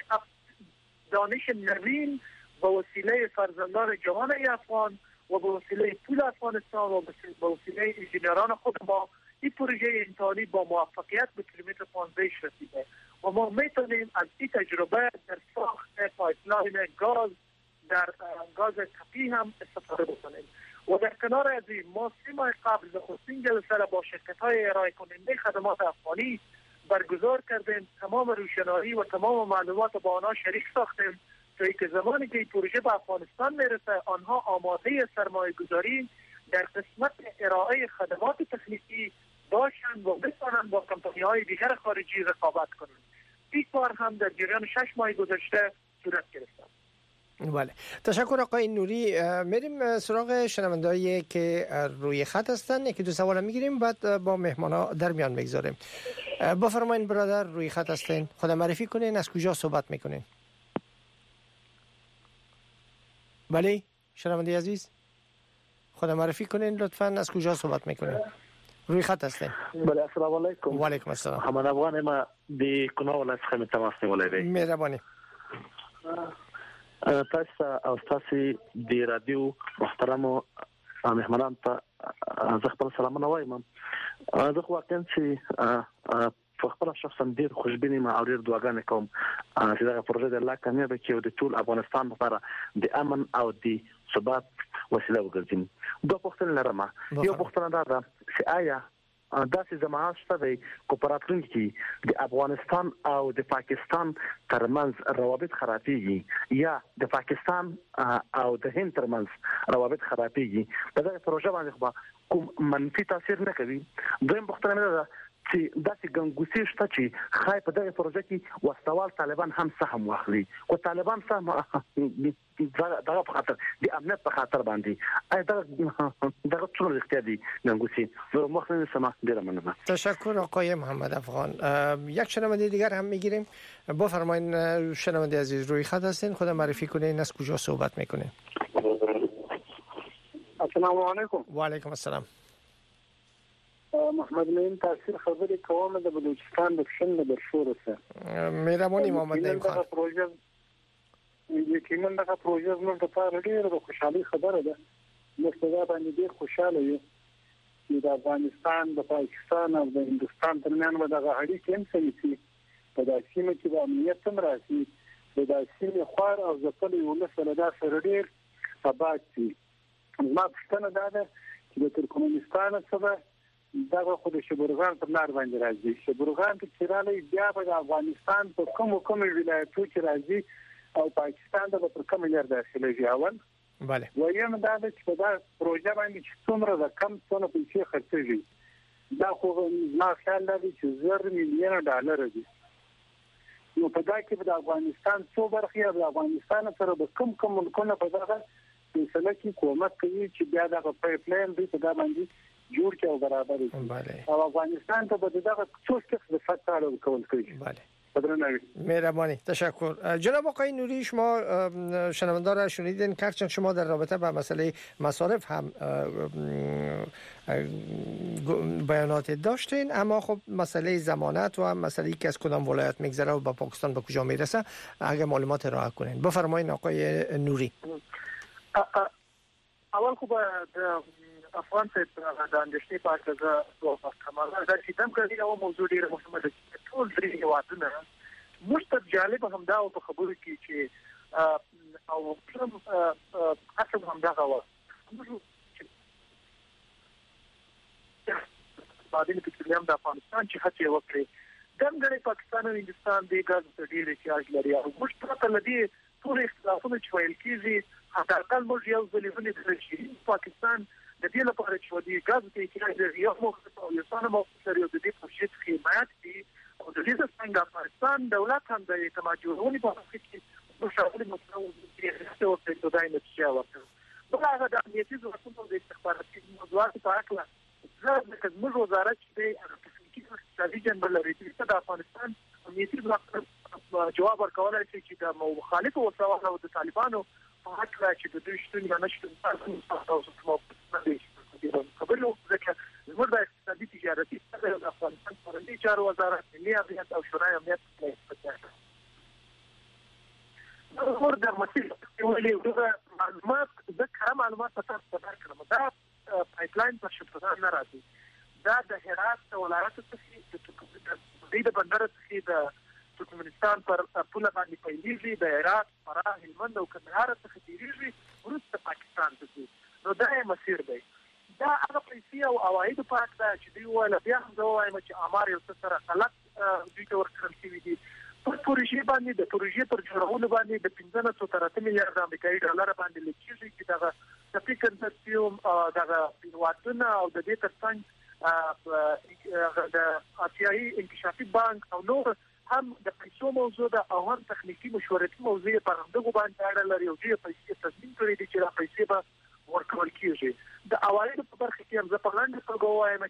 دانش نوین با وسیله فرزندان جوان افغان و با وسیله پول افغانستان و با وسیله انجینران خود ما این پروژه امتحانی با موفقیت به کیلومتر پانزده رسیده و ما میتونیم از این تجربه در ساخت پایپلاین گاز در گاز طبیعی هم استفاده بکنیم. و در کنار از این ما سه ماه قبل نخستین جلسه را با شرکت‌های ارائه کننده خدمات افغانی برگزار کردیم. تمام روشنایی و تمام معلومات با آنها شریک ساختیم تا اینکه زمانی که این پروژه به افغانستان میرسه آنها آماده سرمایه گذاری در قسمت ارائه خدمات تکنیکی باشند و بتوانند با کمپانی‌های دیگر خارجی رقابت کنند. این کار هم در جریان شش ماه گذشته صورت گرفت. بله، تشکر آقای نوری. میریم سراغ شنوندهایی که روی خط هستن. یکی دو سوال میگیریم بعد با مهمانا در میان میگذاریم. بفرمایید برادر، روی خط هستین، خود معرفی کنین، از کجا صحبت میکنین؟ بله شنونده عزیز، خود معرفی کنین لطفاً، از کجا صحبت میکنین؟ روی خط هستین. بله السلام علیکم. و علیکم السلام. محمد افغان ما د کنه ولایت څخه تماس نیولای دی. مهرباني. تاسو او تاسو د رادیو محترم مهمانان ته زه خپل سلامونه وایم. زه خو واقعا چې په خپل شخصا ډیر خوشبینی ما او ډیر دعاګانې کوم چې دا پروژه د الله کامیاب کړي او د ټول افغانستان لپاره د امن او د ثبات وسیله وګرځي. دوه پوښتنې لرم. یو پوښتنه دا ده چې آیا داسې زمانه شته دی کوپراتورین کې د افغانستان او د پاکستان ترمنځ روابط خرابېږي یا د پاکستان او د هند ترمنځ روابط خرابېږي، په دغه پروژه باندې خو کوم منفي تاثیر نه کوي؟ دویم پوښتنه مې ده چې داسې ګنګوسې شته چې خای په دغه پروژه کې وسوال طالبان هم سهم واخلي او طالبان سهم دغه په خاطر د امنیت په خاطر باندې آیا دغه دغه ټول اختیار دي ګنګوسې زه مخکې سم ډیر مننه. تشکر آقای محمد افغان. یک شنونده دیگر هم میگیریم. بفرمایید شنونده عزیز، روی خط هستین، خود معرفی کنین، از کجا صحبت میکنین؟ السلام علیکم. و علیکم السلام. محمد نعیم تاثیر خبرې کوم د بلوچستان د کشن د برشور سره. مهرباني محمد نعیم خان. پروژه یقینا دغه پروژه زموږ لپاره ډېره د خوشحالي خبره ده. موږ په دا باندې ډېر خوشاله یو چې د افغانستان، د پاکستان او د هندوستان ترمنځ به دغه اړیکې هم سمې شي. په داسې سیمه کې د امنیت هم راشي، د داسې سیمې خوار او ځپلي ولس له دا سره ډېر ثبات شي. زما پوښتنه دا ده چې د ترکمنستان څخه دغه خو د شبرغان پر لار باندې راځي. شبرغان ته چې رالی بیا به د افغانستان په کومو کومو ولایتو کې راځي او پاکستان ته به پر کومه لار داخلېږي اول. بله. وایم دا ده چې په دا پروژه باندې چې څومره رقم څونه پیسې خرڅېږي دا خو زما خیال دی چې زر میلیونه ډالر دي. نو په دا کې د افغانستان څو برخې د افغانستان سره د کوم کوم ملکونو په دغه فیصله کی کومک کوي چې بیا د پایپ لاین د څه باندې جوړ کې او برابر کړي او افغانستان ته به دغه څو څه د فتح کول کوي. بله مهربانی، تشکر. جناب آقای نوری، شما شنونده را شنیدین که چون شما در رابطه با مسئله مصارف هم بیانات داشتین، اما خب مسئله ضمانت و مسئله که از کدام ولایت میگذره و با پاکستان به کجا میرسه اگه معلومات ارائه کنین. بفرمایید آقای نوری. اول خب افغان صاحب د اندېښنې په اړه زه دوه خبرې دا چې دم کوي او موضوع ډیره مهمه ده. ټول درې هیوادونه موږ ته جالب هم دا او په خبرو کې چې او کوم اصل هم دا غوا بعدين پټرولیم د افغانستان چې هڅه وکړي دغه پاکستان او هندستان د غاز د ډیره چارج لري او موږ پرته لدی ټول اختلافونه چې ویل کیږي حتی موږ یو ځلې ولې چې پاکستان د دې لپاره چې ودی غاز ته احتیاج لري یو مخ او یو څنګه مخ لري د دې پروژې خدمات دي او د دې څنګه افغانستان دولت هم د اعتماد جوړونې په حق کې مشاورین مستوي د او د دای نتیجه ورکړه. بل هغه د امنیتي ځواکونو د استخباراتي موضوعات په اړه زه د موږ وزارت چې د تخنیکي اقتصادي جنبه لري چې د افغانستان امنیتي ځواکونو جواب ورکولای شي چې د مخالفو وسوال او د طالبانو په اړه چې د دوی شتون یا نشتون تاسو خبرو ځکه زموږ د اقتصادي تجارتي د افغانستان فرهنګي چارو وزارت ملي امنیت او شورای امنیت په اړه دا ورته مسله ولې دا معلومات د کار معلومات په تاسو ته کړم دا پایپ لاین په شپږ نه راځي. دا د هرات ولایت څخه د بندر څخه د ترکمنستان پر پوله باندې پیلېږي، د عراق، فراه، هلمند او کندهار څخه تیریږي وروسته پاکستان ته ځي. نو دا یې مسیر دی. دا هغه پیسې او عواید په اړه ده چې دوی وایي بیا هم زه وایم چې امر یو څه سره غلط دوی ته ورکړل شوي دي. په پروژې باندې د پروژې پر جوړولو باندې د پنځه نه تر اته میلیارډ امریکایي ډالر باندې لیکيږي چې دغه سپی کنسرسیوم دغه پیواتونه او د دې ترڅنګ د آسیایي انکشافي بانک او نور هم د پیسو موضوع ده او هم تخنیکی مشورتي موضوع په همدغه باندې اړه لري او دې پیسې تصمیم کړی دي چې دا پیسې به ورکول کیږي. د اوایدو په برخه کې هم زه په لاندې توګه وایم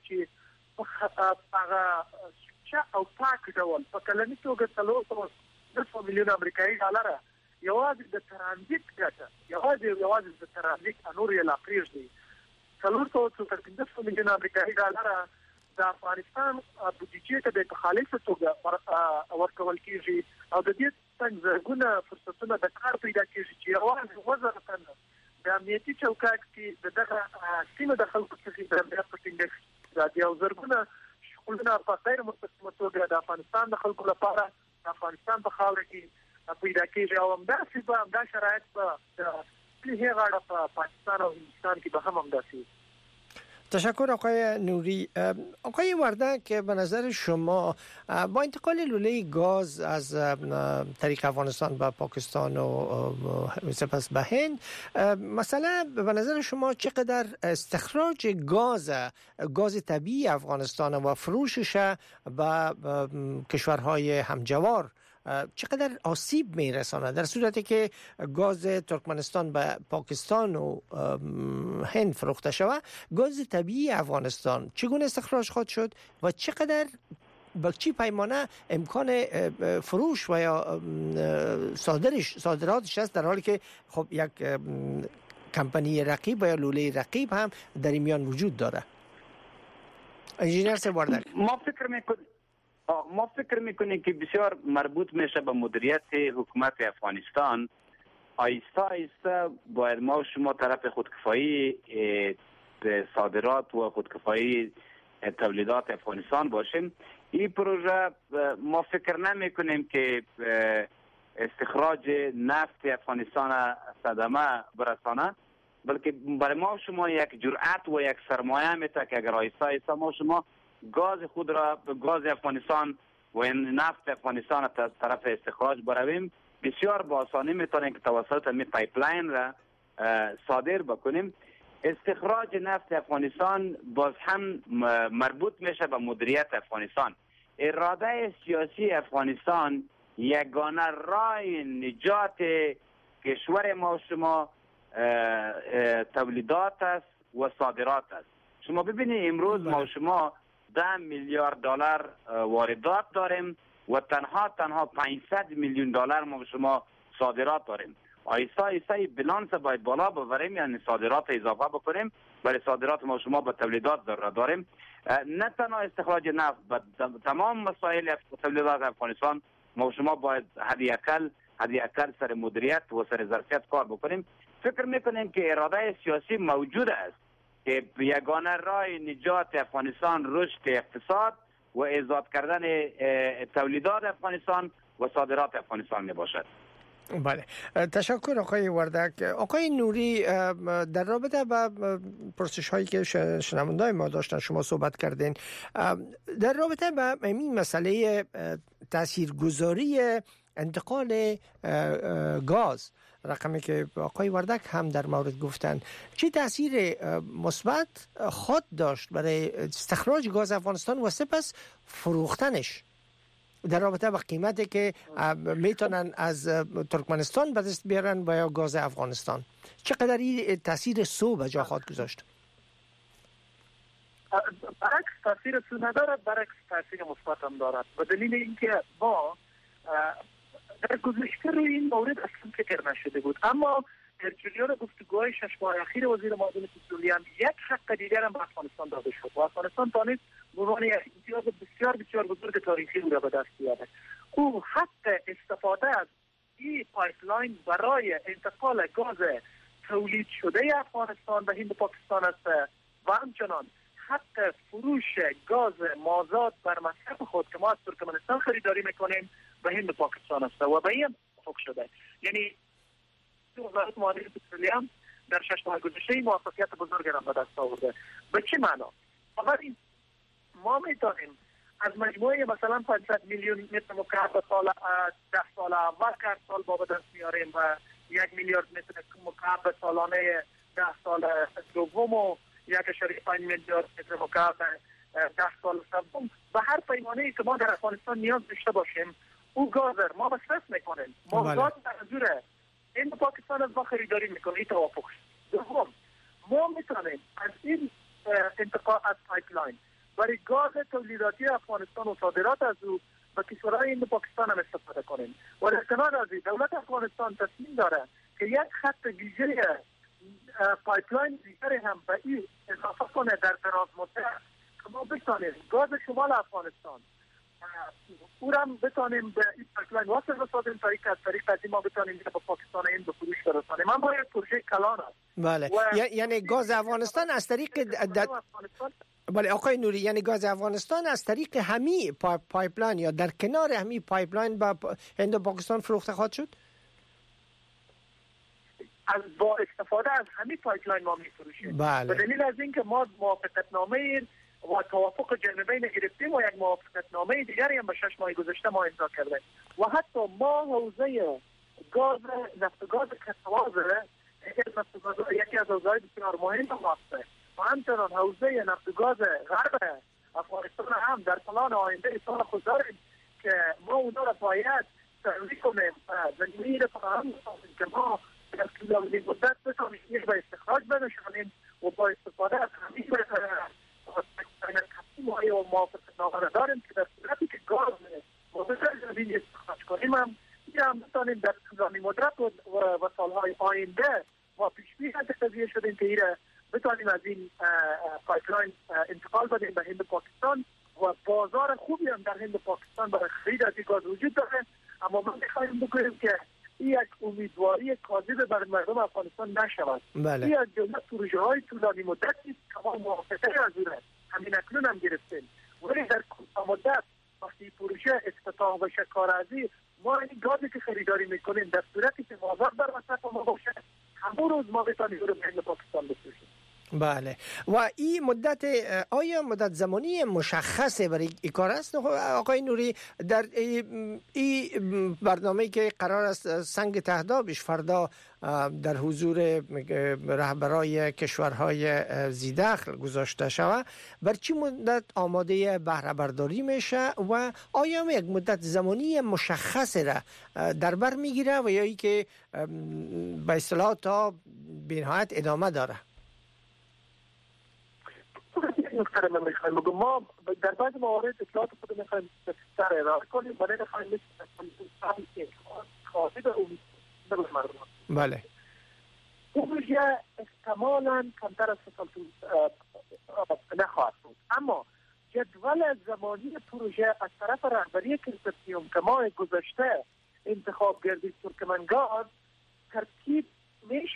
چې هغه چې او پاک ډول په کلنی توګه څلور سوه میلیون امریکایي ډالر یوازې د ترانزیت ګټه یوازې یوازې د ترانزیت انور یې لا پریږدي څلور سوه تر پنځه سوه میلیون امریکایي ډالر د افغانستان بودیجې ته د خالص توګه ورکول کیږي او د دې څنګه زرګونه فرصتونه د کار پیدا کیږي چې یوازې وزارت نه د امنیتي چوکاټ کې دغه سیمه د خلکو څخه د امنیت ټینګښت د یو زرګونه شغلونه په غیر مستقیمه توګه د افغانستان د خلکو لپاره د افغانستان په خاوره کې پیدا کیږي او همداسې به همدا شرایط به د هغه اړه په پاکستان او هندوستان کې به هم همداسې. تشکر آقای نوری. آقای وردک، به نظر شما با انتقال لوله گاز از طریق افغانستان به پاکستان و سپس به هند، مثلا به نظر شما چقدر استخراج گاز گاز طبیعی افغانستان و فروشش به کشورهای همجوار چقدر آسیب میرساند در صورتی که گاز ترکمنستان به پاکستان و هند فروخته شود؟ گاز طبیعی افغانستان چگونه استخراج خواهد شد و چقدر با چی پیمانه امکان فروش و یا صادرش صادراتش است، در حالی که خب یک کمپانی رقیب و یا لوله رقیب هم در این میان وجود داره؟ انجینیر سواردک. ما فکر میکنیم ما فکر میکنیم که بسیار مربوط میشه به مدیریت حکومت افغانستان. آیسته آیسته باید ما و شما طرف خودکفایی صادرات و خودکفایی تولیدات افغانستان باشیم. این پروژه ما فکر نمیکنیم که استخراج نفت افغانستان صدمه برسانه، بلکه برای ما و شما یک جرأت و یک سرمایه میته که اگر آیسته آیسته ما و شما گاز خود را گاز افغانستان و نفت افغانستان طرف استخراج برویم، بسیار با آسانی میتونیم که توسط می پایپلاین را صادر بکنیم. استخراج نفت افغانستان باز هم مربوط میشه به مدیریت افغانستان. اراده سیاسی افغانستان یگانه راه نجات کشور ما و شما تولیدات است و صادرات است. شما ببینید امروز ما و شما ده میلیارد دلار واردات داریم و تنها تنها پانصد میلیون دلار ما و شما صادرات داریم. ایسا ایسا بلانس باید بالا ببریم، یعنی صادرات اضافه بکنیم. برای صادرات ما و شما به تولیدات ضرورت داریم. نه تنها استخراج نفت، تمام مسائل تولیدات افغانستان ما و شما باید حدی اقل حدی اقل سر مدیریت و سر ظرفیت کار بکنیم. فکر میکنیم که اراده سیاسی موجود است که یگانه راه نجات افغانستان رشد اقتصاد و ایجاد کردن تولیدات افغانستان و صادرات افغانستان می باشد. بله، تشکر آقای وردک. آقای نوری، در رابطه با پرسش هایی که شنوندای ما داشتن شما صحبت کردین، در رابطه با این مسئله تاثیرگذاری انتقال گاز، رقمی که آقای وردک هم در مورد گفتن، چه تاثیر مثبت خود داشت برای استخراج گاز افغانستان و سپس فروختنش در رابطه با قیمتی که میتونن از ترکمنستان به دست بیارن با یا گاز افغانستان؟ چقدر این تاثیر سو به جا خواهد گذاشت؟ برعکس تاثیر سو ندارد، برعکس تاثیر مثبت هم دارد، به دلیل اینکه ما در گذشته روی این مورد اصلا فکر نشده بود، اما در جریان گفتگوهای شش ماه اخیر وزیر معدن پترولیوم یک حق دیگر هم به افغانستان داده شد و افغانستان تانست به عنوان یک امتیاز بسیار بسیار بزرگ تاریخی او را به دست بیاورد. او حق استفاده از این پایپلاین برای انتقال گاز تولید شده افغانستان به هند و پاکستان است و همچنان حق فروش گاز مازاد بر مصرف خود که ما از ترکمنستان خریداری میکنیم به هند و پاکستان است و به این اتفاق شده. یعنی وزارت معدن پترولیوم در شش ماه گذشته موفقیت بزرگ را به دست آورده. به چه معنا؟ اولی ما میتونیم از مجموعه مثلا پانصد میلیون متر مکعب سال ده سال اول که سال با به دست میاریم و یک میلیارد متر مکعب سالانه ده سال دوم و یک اشاره پنج میلیارد متر مکعب ده سال سوم، به هر پیمانه‌ای که ما در افغانستان نیاز داشته باشیم او گاز ما مصرف میکنیم. ما گاز منظوره این پاکستان از ما خریداری میکنه، این توافق شد. دوم، ما میتونیم از این انتقال از پایپلاین برای گاز تولیداتی افغانستان و صادرات از او به کشورهای هند و پاکستان هم استفاده کنیم. و در کنار از این دولت افغانستان تصمیم داره که یک خط ویژه پایپلاین دیگری هم به این اضافه کنه در دراز مدت که ما بتونیم گاز شمال افغانستان او را بتانیم به این پایپلاین واسه رسادیم طریق از طریق از این ما بتانیم به پاکستان این به فروش برسانیم. من باید پروژه کلان است. بله، یعنی گاز افغانستان از طریق د... بله آقای نوری، یعنی گاز افغانستان از طریق همی پایپ پایپلاین یا در کنار همی پایپلاین با هند و پاکستان فروخته خواهد شد؟ از با استفاده از همی پایپلاین ما می‌فروشیم. بله. به دلیل از اینکه ما موافقتنامه و توافق جانبین گرفتیم و یک موافقتنامه دیگری هم به شش ماه گذشته ما امضا کردیم و حتی ما حوزه گاز نفت گاز کسواز یکی از حوزه‌های بسیار مهم ماست و همچنان حوزه نفت گاز غرب افغانستان هم در پلان آینده سال خود داریم که ما اونا را باید تحویل کنیم زمینه‌ای را فراهم کنیم که ما در طولانی مدت بتوانیم یک به استخراج بنشانیم و با استفاده از همین مایه و موافقتنامه را داریم که در صورتی که گاز مبتر زمین استخراج کنیم هم این هم بتانیم در طولانی مدت و, و سالهای آینده ما پیشبینی قضیه شدیم که این بتانیم از این پایپلاین انتقال بدیم به هند و پاکستان و بازار خوبی هم در هند و پاکستان برای خرید از این گاز وجود داره. اما ما میخواهیم بکنیم که این یک امیدواری کاذب بر مردم افغانستان نشود. بله. این از جمله پروژه های طولانی مدتی که ما موافقه از اون همین اکنون هم گرفتیم، ولی در کوتاه مدت وقتی پروژه افتتاح بشه کار ازی ما این گازی که خریداری میکنیم در صورتی که مازاد بر مصرف ما باشه همون روز ما بتانیم رو به هند پاکستان بفروشیم. بله. و این مدت آیا مدت زمانی مشخصه برای این کار است آقای نوری؟ در این برنامه که قرار است سنگ تهدابش فردا در حضور رهبرای کشورهای ذی‌دخل گذاشته شود، بر چی مدت آماده بهره برداری میشه و آیا یک مدت زمانی مشخصه را در بر میگیره و یا ای که به اصطلاح تا به نهایت ادامه داره؟ نکته من میخوایم بگم، ما در بعض موارد اطلاعات خود میخوایم بیشتر ارائه کنیم برای نخواهیم مثل خواهی به امید مردم. بله. پروژه احتمالاً کمتر از سال نخواهد بود، اما جدول زمانی پروژه از طرف رهبری کنسرسیوم که ما گذشته انتخاب گردید ترکمنگاز ترتیب میشه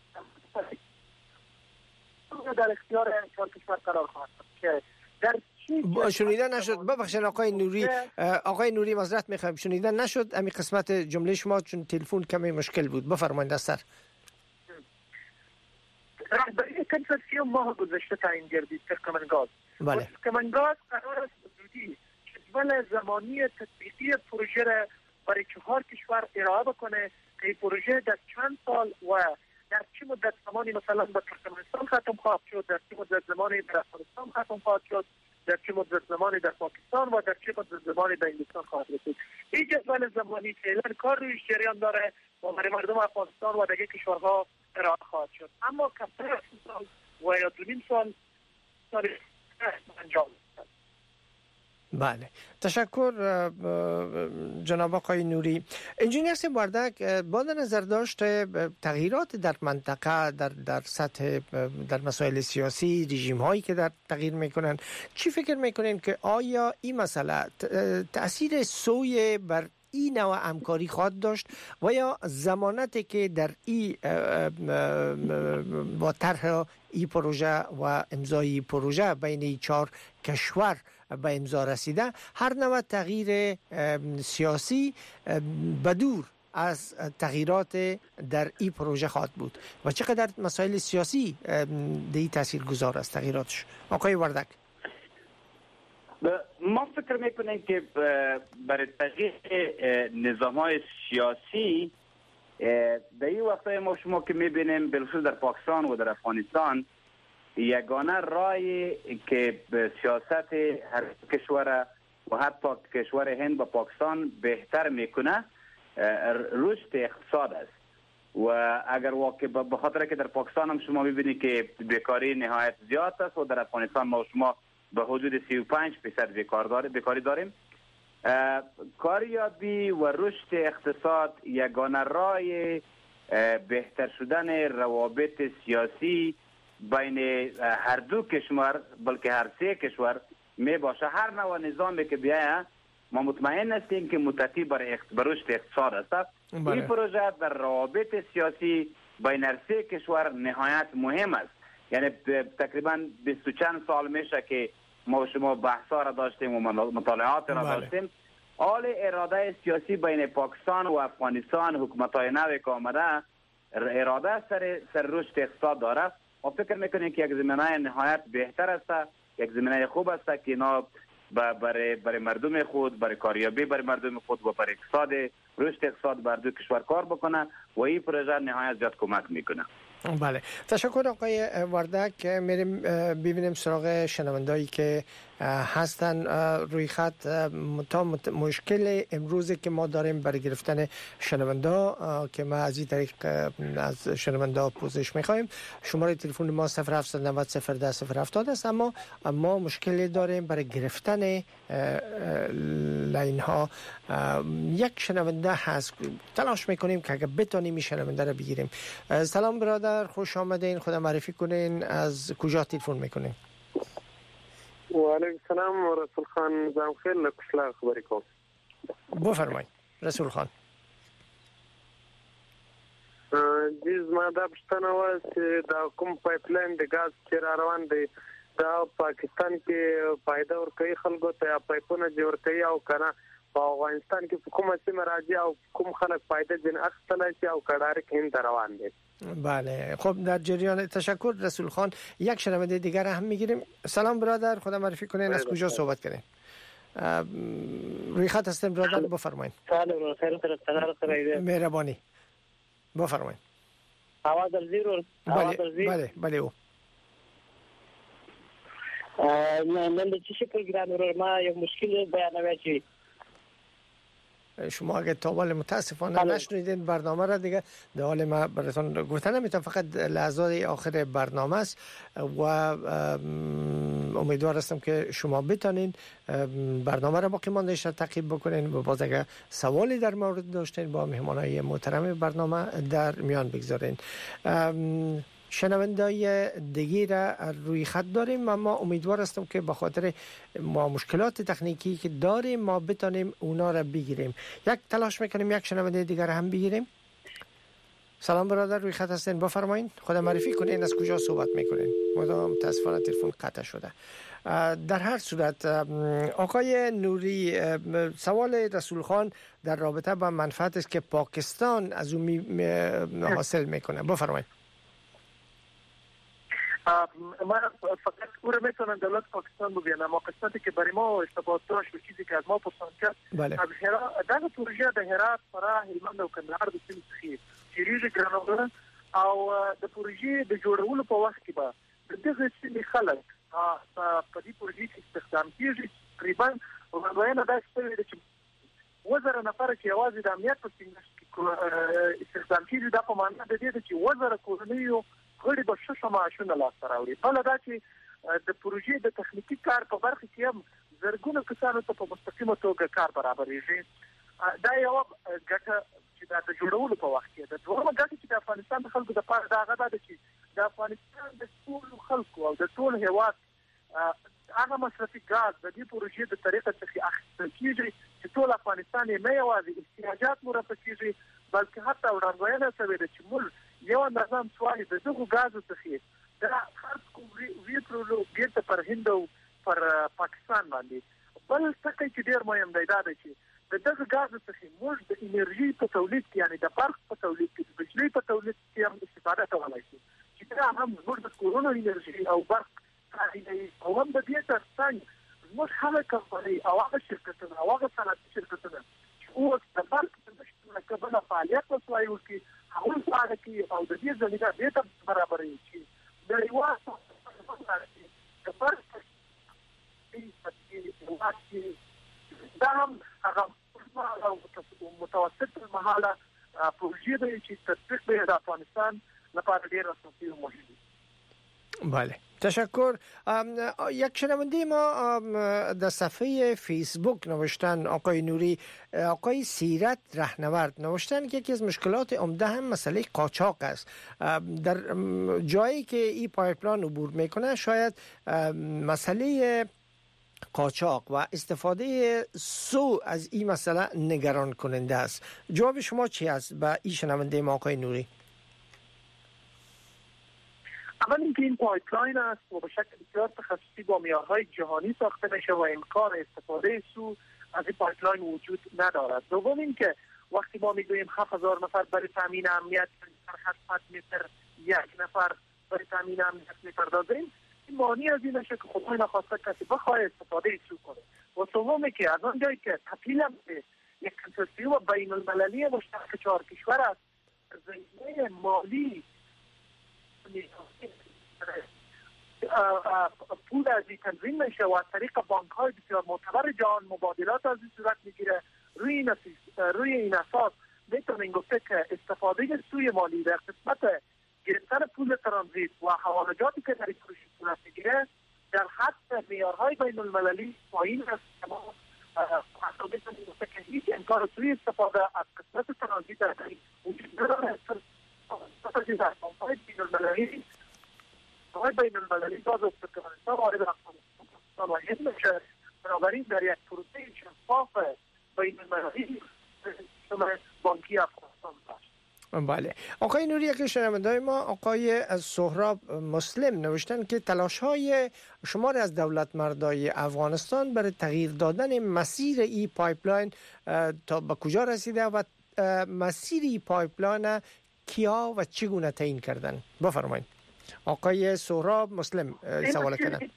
در اختیار چهار کشور قرار خواهد که در شنیدن نشد. ببخشید آقای نوری، آقای نوری معذرت میخوایم، شنیدن نشد امی قسمت جمله شما چون تلفن کمی مشکل بود. بفرمایید دستر. رهبری کنسرسیوم ماه گذشته تعیین گردید ترکمنگاز. بله. ترکمنگاز قرار است زودی جدول زمانی تطبیقی پروژه را برای چهار کشور ارائه بکنه که پروژه در چند سال و در چه مدت زمانی مثلا به ترکمنستان ختم خواهد شد، در چه مدت زمانی در افغانستان ختم خواهد شد، در چه مدت زمانی در پاکستان و در چه مدت زمانی در هندوستان خواهد رسید. این جدول زمانی فعلا کار روی جریان داره و برای مردم افغانستان و دیگر کشورها ارائه خواهد شد، اما کمتر از سال و یا دو نیم سال سال انجام می‌شود. بله، تشکر جناب آقای نوری. انجینیر سیم وردک، با نظر داشت تغییرات در منطقه در در سطح در مسائل سیاسی، رژیم هایی که در تغییر میکنن، چی فکر میکنین که آیا این مسئله تأثیر سوی بر این نوع همکاری خواهد داشت و یا ضمانتی که در این با طرح این پروژه و امضای پروژه بین چهار کشور به امضا رسیده، هر نوع تغییر سیاسی بدور از تغییرات در این پروژه خواهد بود و چقدر مسائل سیاسی دی تاثیر گذار است تغییراتش؟ آقای وردک. ما فکر میکنیم که برای تغییر نظام‌های سیاسی در این وقتای ما شما که میبینیم بالخصوص در پاکستان و در افغانستان یگانه رای که سیاست هر کشور و حتی کشور هند و پاکستان بهتر میکنه رشد اقتصاد است و اگر واقع به خاطر که در پاکستان هم شما میبینید که بیکاری نهایت زیاد است و در افغانستان ما شما به حدود سی و پنج درصد بیکار داره بیکاری داریم. کاریابی و رشد اقتصاد یگانه رای بهتر شدن روابط سیاسی بین هر دو کشور بلکه هر سه کشور می باشه. هر نوع نظامی که بیاید ما مطمئن هستیم که متکی بر رشد اقتصاد است. این پروژه در روابط سیاسی بین هر سه کشور نهایت مهم است. یعنی تقریبا بیست و چند سال میشه که ما شما بحثا را داشتیم و مطالعات را داشتیم. حال اراده سیاسی بین پاکستان و افغانستان حکومت‌های نوی که آمده اراده سر سر رشد اقتصاد داره. ما فکر میکنیم که یک زمینه نهایت بهتر است، یک زمینه خوب است که اینا برای برای مردم خود، برای کاریابی برای مردم خود و برای اقتصاد رشد اقتصاد بر دو کشور کار بکنه و این پروژه نهایت زیاد کمک میکنه. بله، تشکر آقای وردک. میریم ببینیم سراغ شنوندایی که هستن روی خط. تا مشکل امروزی که ما داریم برای گرفتن شنوندا که ما از این طریق از شنوندا پوزش میخوایم، شماره تلفن ما صفر هفت نه صفر صفر ده صفر هفتاد است، اما ما مشکل داریم برای گرفتن لاین ها. یک شنونده هست، تلاش میکنیم که اگه بتونیم این شنونده رو بگیریم. سلام برادر، خوش آمدین. خدا معرفی کنین، از کجا تلفن میکنین؟ و علیکم السلام رسول خان، زم خیر لکسلا خبری کوم. بفرمایید رسول خان. جز ما دا پښتنه و چې دا کوم پایپلاین د غاز چې روان دی دا پاکستان کې فائدہ ورکوي خلکو ته، پایپونه جوړ کوي او کنه په افغانستان کې کومه سیمه راځي او کوم خلک فائدہ جن اخستلای شي او کډار کې هند روان دي. بله خب در جریان تشکر رسول خان. یک شنونده دیگر هم میگیریم. سلام برادر، خدا معرفی کنین از کجا صحبت کنین؟ روی خط هستیم برادر، بفرمایید. سلام خیر خیر مهربانی بفرمایید. آواز در زیرو. بله بله بله او من د چی پروګرام ورو ما یو مشکل بیانوي چی شما اگه تا حال متاسفانه نشنیدین برنامه را دیگه در حال ما براتون گفتن نمیتونم، فقط لحظات آخر برنامه است و امیدوار هستم که شما بتونین برنامه را باقی ماندهش تعقیب بکنین و باز اگه سوالی در مورد داشتین با مهمانای محترم برنامه در میان بگذارین. شنوندای دیگه را روی خط داریم و ما امیدوار هستم که به خاطر ما مشکلات تکنیکی که داریم ما بتونیم اونا را بگیریم. یک تلاش میکنیم یک شنونده دیگر هم بگیریم. سلام برادر، روی خط هستین، بفرمایید خدا معرفی کنین از کجا صحبت میکنین؟ متاسفانه تلفن قطع شده. در هر صورت آقای نوری، سوال رسول خان در رابطه با منفعت است که پاکستان از اون حاصل میکنه، بفرمایید. من فقط او را میتونم دولت پاکستان بگم، ما قسمتی که برای ما اشتباهات داشت و چیزی که از ما پرسان کرد دغه پروژه د هرات، فراه، هلمند او کندهار د سیمې څخه چیرې ګرانوله او د پروژې د جوړولو په وخت کې به دغه سیمې خلک په دې پروژې کې استخدام کیږي. تقریبا وړاندوینه داسې شوې ده چې وزره نفر چې یوازې د امنیت په سیمه کې استخدام کیږي، دا په معنا د دې چې وزره کورنیو غړي به شش معاشونه لاسته راوړي. بل دا چې د پروژې د تخنیکی کار په برخه کې هم زرګونه کسانو ته په مستقیمه توګه کار برابرېږي. دا یو ګټه چې د جوړولو په وخت کې ده. دویمه ګټه چې د افغانستان د خلکو د پاره دا غدا ده چې د افغانستان د ټول خلکو او د ټول هیواد هغه مصرفي ګاز د دې پروژې د طریقه څخه اخیستل کیږي چې ټول افغانستان یې نه یوازې احتیاجات مرفع کیږي بلکې حتی وړاندوینه شوې ده چې موږ یو نظام سوالي د دغه غازو څخه دا خاص کوم ویټرولو ګټه پر هند او پر پاکستان باندې. بل څه چې ډیر مهم دی دا چې د دغه غازو څخه موږ د انرژي په تولید کې یعنی د برق په تولید کې د بجلی په تولید کې هم استفاده کولای شو چې دا هم موږ د کورونو انرژي او برق کاري او هم د دې ترڅنګ موږ هغه کمپنۍ او هغه شرکتونه او هغه صنعتي شرکتونه چې اوس د برق د شتون کبله فعالیت وسوي ورکي اول څنګه کې او د دې ځلګه د ته برابرې شي د ریواز د فرق دا هم هغه متوسط المحاله پروژې دی چې تطبیق به د افغانستان لپاره ډېر اساسي او مهم دی. بله تشکر. یک شنونده ما در صفحه فیسبوک نوشتن، آقای نوری، آقای سیرت رهنورد نوشتن که یکی از مشکلات عمده هم مسئله قاچاق است. در جایی که این پایپلاین عبور میکنه شاید مسئله قاچاق و استفاده سو از این مسئله نگران کننده است. جواب شما چی است به این شنونده ما آقای نوری؟ اول اینکه این پایپلاین است و به شکل بسیار تخصصی با معیارهای جهانی ساخته میشه و امکان استفاده سو از این پایپلاین وجود ندارد. دوم اینکه وقتی ما میگوییم هفت هزار نفر برای تامین امنیت در هشتصد متر یک نفر برای تامین امنیت میپردازیم، این معنی از این نشه که خدای نخواسته کسی بخواه استفاده سو کنه. و سومی که از آنجایی که تبدیل به یک کنسورسیوم بین المللی مشترک چهار کشور است، زمینه مالی پول از این تنظیم میشه و از طریق بانک های بسیار معتبر جهان مبادلات از این صورت میگیره. روی این روی این اساس میتونیم گفته که استفاده سوی مالی در قسمت گرفتن پول ترانزیت و حوالجاتی که در این پروژه صورت میگیره در حد معیارهای بین المللی پایین است. ما میتونیم گفته که هیچ امکان سوی استفاده از قسمت ترانزیت در وجود نداره. بین المللی های بین المللی باز افغانستان وارد افغانستان و هند میشه. بنابراین در یک پروسه شفاف بین المللی بانکی افغانستان باشه. بله. آقای نوری، یک شنونده ما آقای سهراب مسلم نوشتن که تلاش های شمار از دولت مردای افغانستان برای تغییر دادن مسیر ای پایپلاین تا به کجا رسیده و مسیر ای پایپلاین کیا و چگونه تعیین کردن؟ بفرمایید. آقای سهراب مسلم سوال کردن.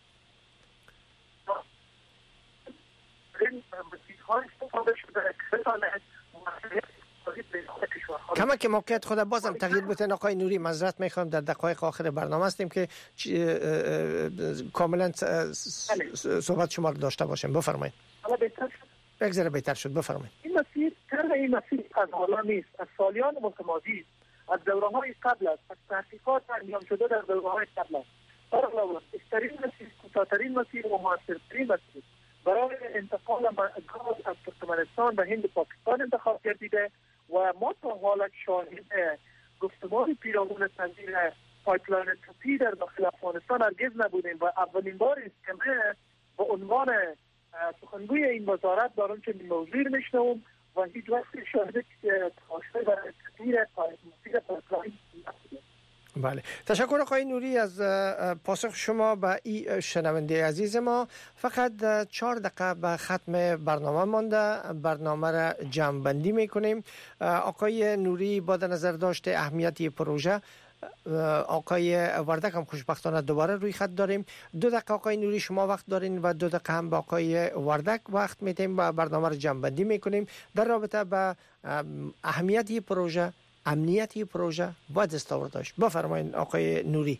کما که موقعیت خود بازم تغییر بتن. آقای نوری معذرت میخوام، در دقایق آخر برنامه هستیم که کاملا صحبت شما رو داشته باشیم. بفرمایید. حالا بهتر شد؟ یک ذره بهتر شد. بفرمایید. این مسیر طرح این مسیر از حالا نیست، از سالیان متمادی، از دوره‌های قبل است، از تحقیقات انجام شده در دوره‌های قبل است. در علاوه بهترین مسیر، کوتاه‌ترین مسیر و موثرترین مسیر برای انتقال گاز از ترکمنستان به هند و پاکستان انتخاب گردیده و ما تا حالا شاهد گفتمان پیرامون تنظیم پایپلاین توپی در داخل افغانستان هرگز نبودیم و اولین بار است که من به عنوان سخنگوی این وزارت دارم که موضوع میشنوم و هیچ وقت شاهد تاشته برای تغییر پایپلاین. بله، تشکر آقای نوری از پاسخ شما به این شنونده عزیز ما. فقط چهار دقیقه به ختم برنامه مانده، برنامه را جمع بندی میکنیم. آقای نوری با در نظر داشته اهمیتی پروژه، آقای وردک هم خوشبختانه دوباره روی خط داریم. دو دقیقه آقای نوری شما وقت دارین و دو دقیقه هم با آقای وردک وقت میتیم و برنامه رو جمع بندی میکنیم در رابطه با اهمیتی پروژه، امنیتی پروژه و دستاوردش. بفرمایید آقای نوری.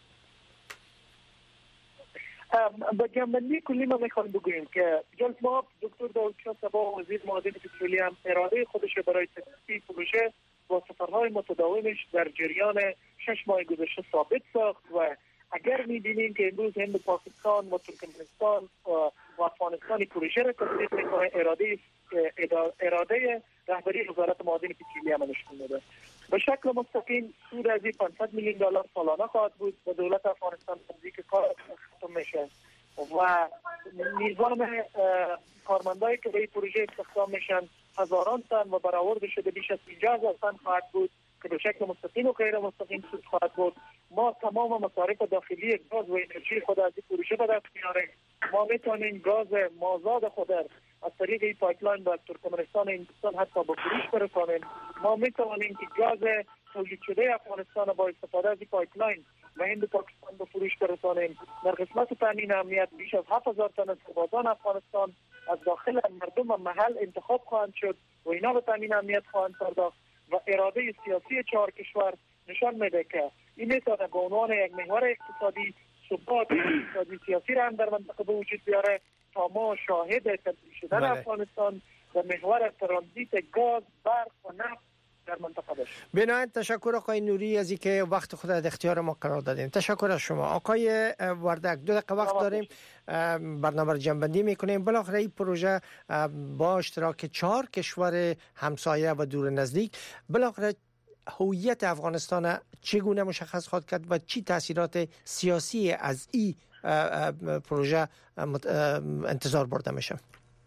با جنبندی کلی ما میخوام بگوییم که جلد ما دکتر داودشاه صبا وزیر معادن پترولیوم اراده خودش برای تأسیس پروژه با سفرهای متداومش در جریان شش ماه گذشته ثابت ساخت و اگر میبینیم که امروز هند و پاکستان و ترکمنستان و افغانستان پروژه را تصدیق میکنه، اراده اراده رهبری وزارت معادن پترولیوم نشون میده. به شکل مستقیم سود از پانصد میلیون دلار سالانه خواهد بود و دولت افغانستان نزدیک کار ختم میشه و میزان کارمندایی که به این پروژه استخدام میشن هزاران تن و برآورده شده بیش از پنجاه هزار تن خواهد بود که به شکل مستقیم و غیر مستقیم سود خواهد بود. ما تمام مصارف داخلی گاز و انرژی خود از این پروژه به دست میاریم. ما میتونیم گاز مازاد خود از طریق این پایپلاین به ترکمنستان هندوستان حتی به فروش برسانیم. ما میتوانیم که گاز تولید شده افغانستان با استفاده از این پایپلاین و هند و پاکستان به فروش برسانیم. در قسمت تامین امنیت بیش از هفت هزار تن سربازان افغانستان از داخل مردم محل انتخاب خواهند شد و اینا به تامین امنیت خواهند پرداخت و اراده سیاسی چهار کشور نشان میده که این میتونه به عنوان یک محور اقتصادی ثبات اقتصادی سیاسی را هم در منطقه به وجود بیاره تا ما شاهد تبدیل شدن بله. افغانستان به محور ترانزیت گاز، برق و نفت در منطقه باشیم. بنابراین تشکر آقای نوری از اینکه وقت خود در اختیار ما قرار دادین. تشکر از شما. آقای وردک دو دقیقه وقت داریم، برنامه رو جنبندی میکنیم. بالاخره این پروژه با اشتراک چهار کشور همسایه و دور نزدیک بالاخره هویت افغانستان چگونه مشخص خواهد کرد و چی تاثیرات سیاسی از این پروژه انتظار برده میشه؟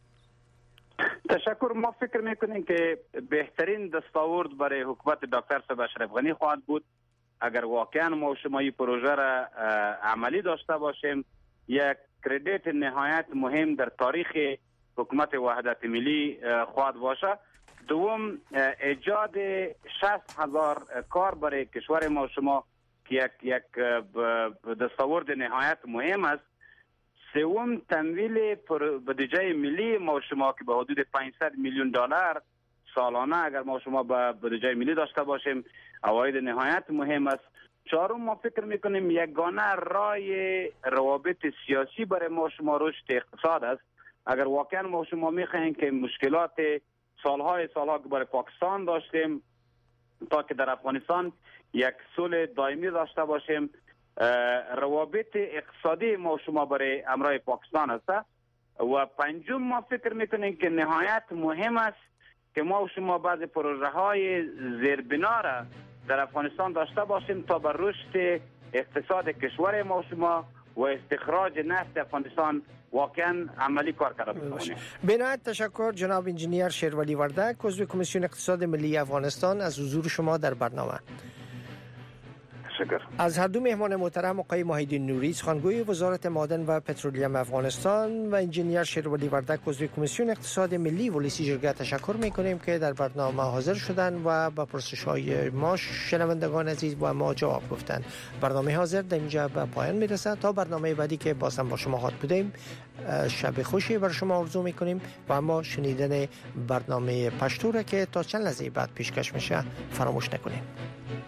تشکر. ما فکر میکنیم که بهترین دستاورد برای حکومت دکتر صاحب اشرف غنی خواهد بود اگر واقعا ما و شما این پروژه را عملی داشته باشیم. یک کردیت نهایت مهم در تاریخ حکومت وحدت ملی خواهد باشه. دوم، ایجاد شصت هزار کار برای کشور ما و شما که یک یک دستاورد نهایت مهم است. سوم، تمویل بودجه ملی ما و شما که به حدود پانصد میلیون دلار سالانه اگر ما و شما به بودجه ملی داشته باشیم عواید نهایت مهم است. چهارم، ما فکر میکنیم یگانه راه روابط سیاسی برای ما و شما رشد اقتصاد است. اگر واقعا ما و شما میخواهیم که مشکلات سالهای سالها که برای پاکستان داشتیم تا که در افغانستان یک صلح دائمی داشته باشیم، روابط اقتصادی ما و شما برای امرای پاکستان است. و پنجم، ما فکر میکنیم که نهایت مهم است که ما و شما بعض پروژه های زیربنا را در افغانستان داشته باشیم تا بر رشد اقتصاد کشور ما و شما و استخراج نفت افغانستان واقعا عملی کار کرده باشیم. بنایت تشکر جناب انجینیر شیرولی وردک، عضو کمیسیون اقتصاد ملی افغانستان از حضور شما در برنامه. متشکر. از هر دو مهمان محترم آقای محیدین نوری سخنگوی وزارت معدن و پترولیوم افغانستان و انجینیر شیرولی وردک عضو کمیسیون اقتصاد ملی و لیسیجرگه تشکر میکنیم که در برنامه حاضر شدن و با پرسش‌های ما شنوندگان عزیز و ما جواب گفتن. برنامه حاضر در اینجا به پایان میرسه. تا برنامه بعدی که باز هم با شما خاطر بودیم شب خوشی بر شما آرزو میکنیم و اما شنیدن برنامه پشتو را که تا چند لحظه بعد پیشکش میشه فراموش نکنید.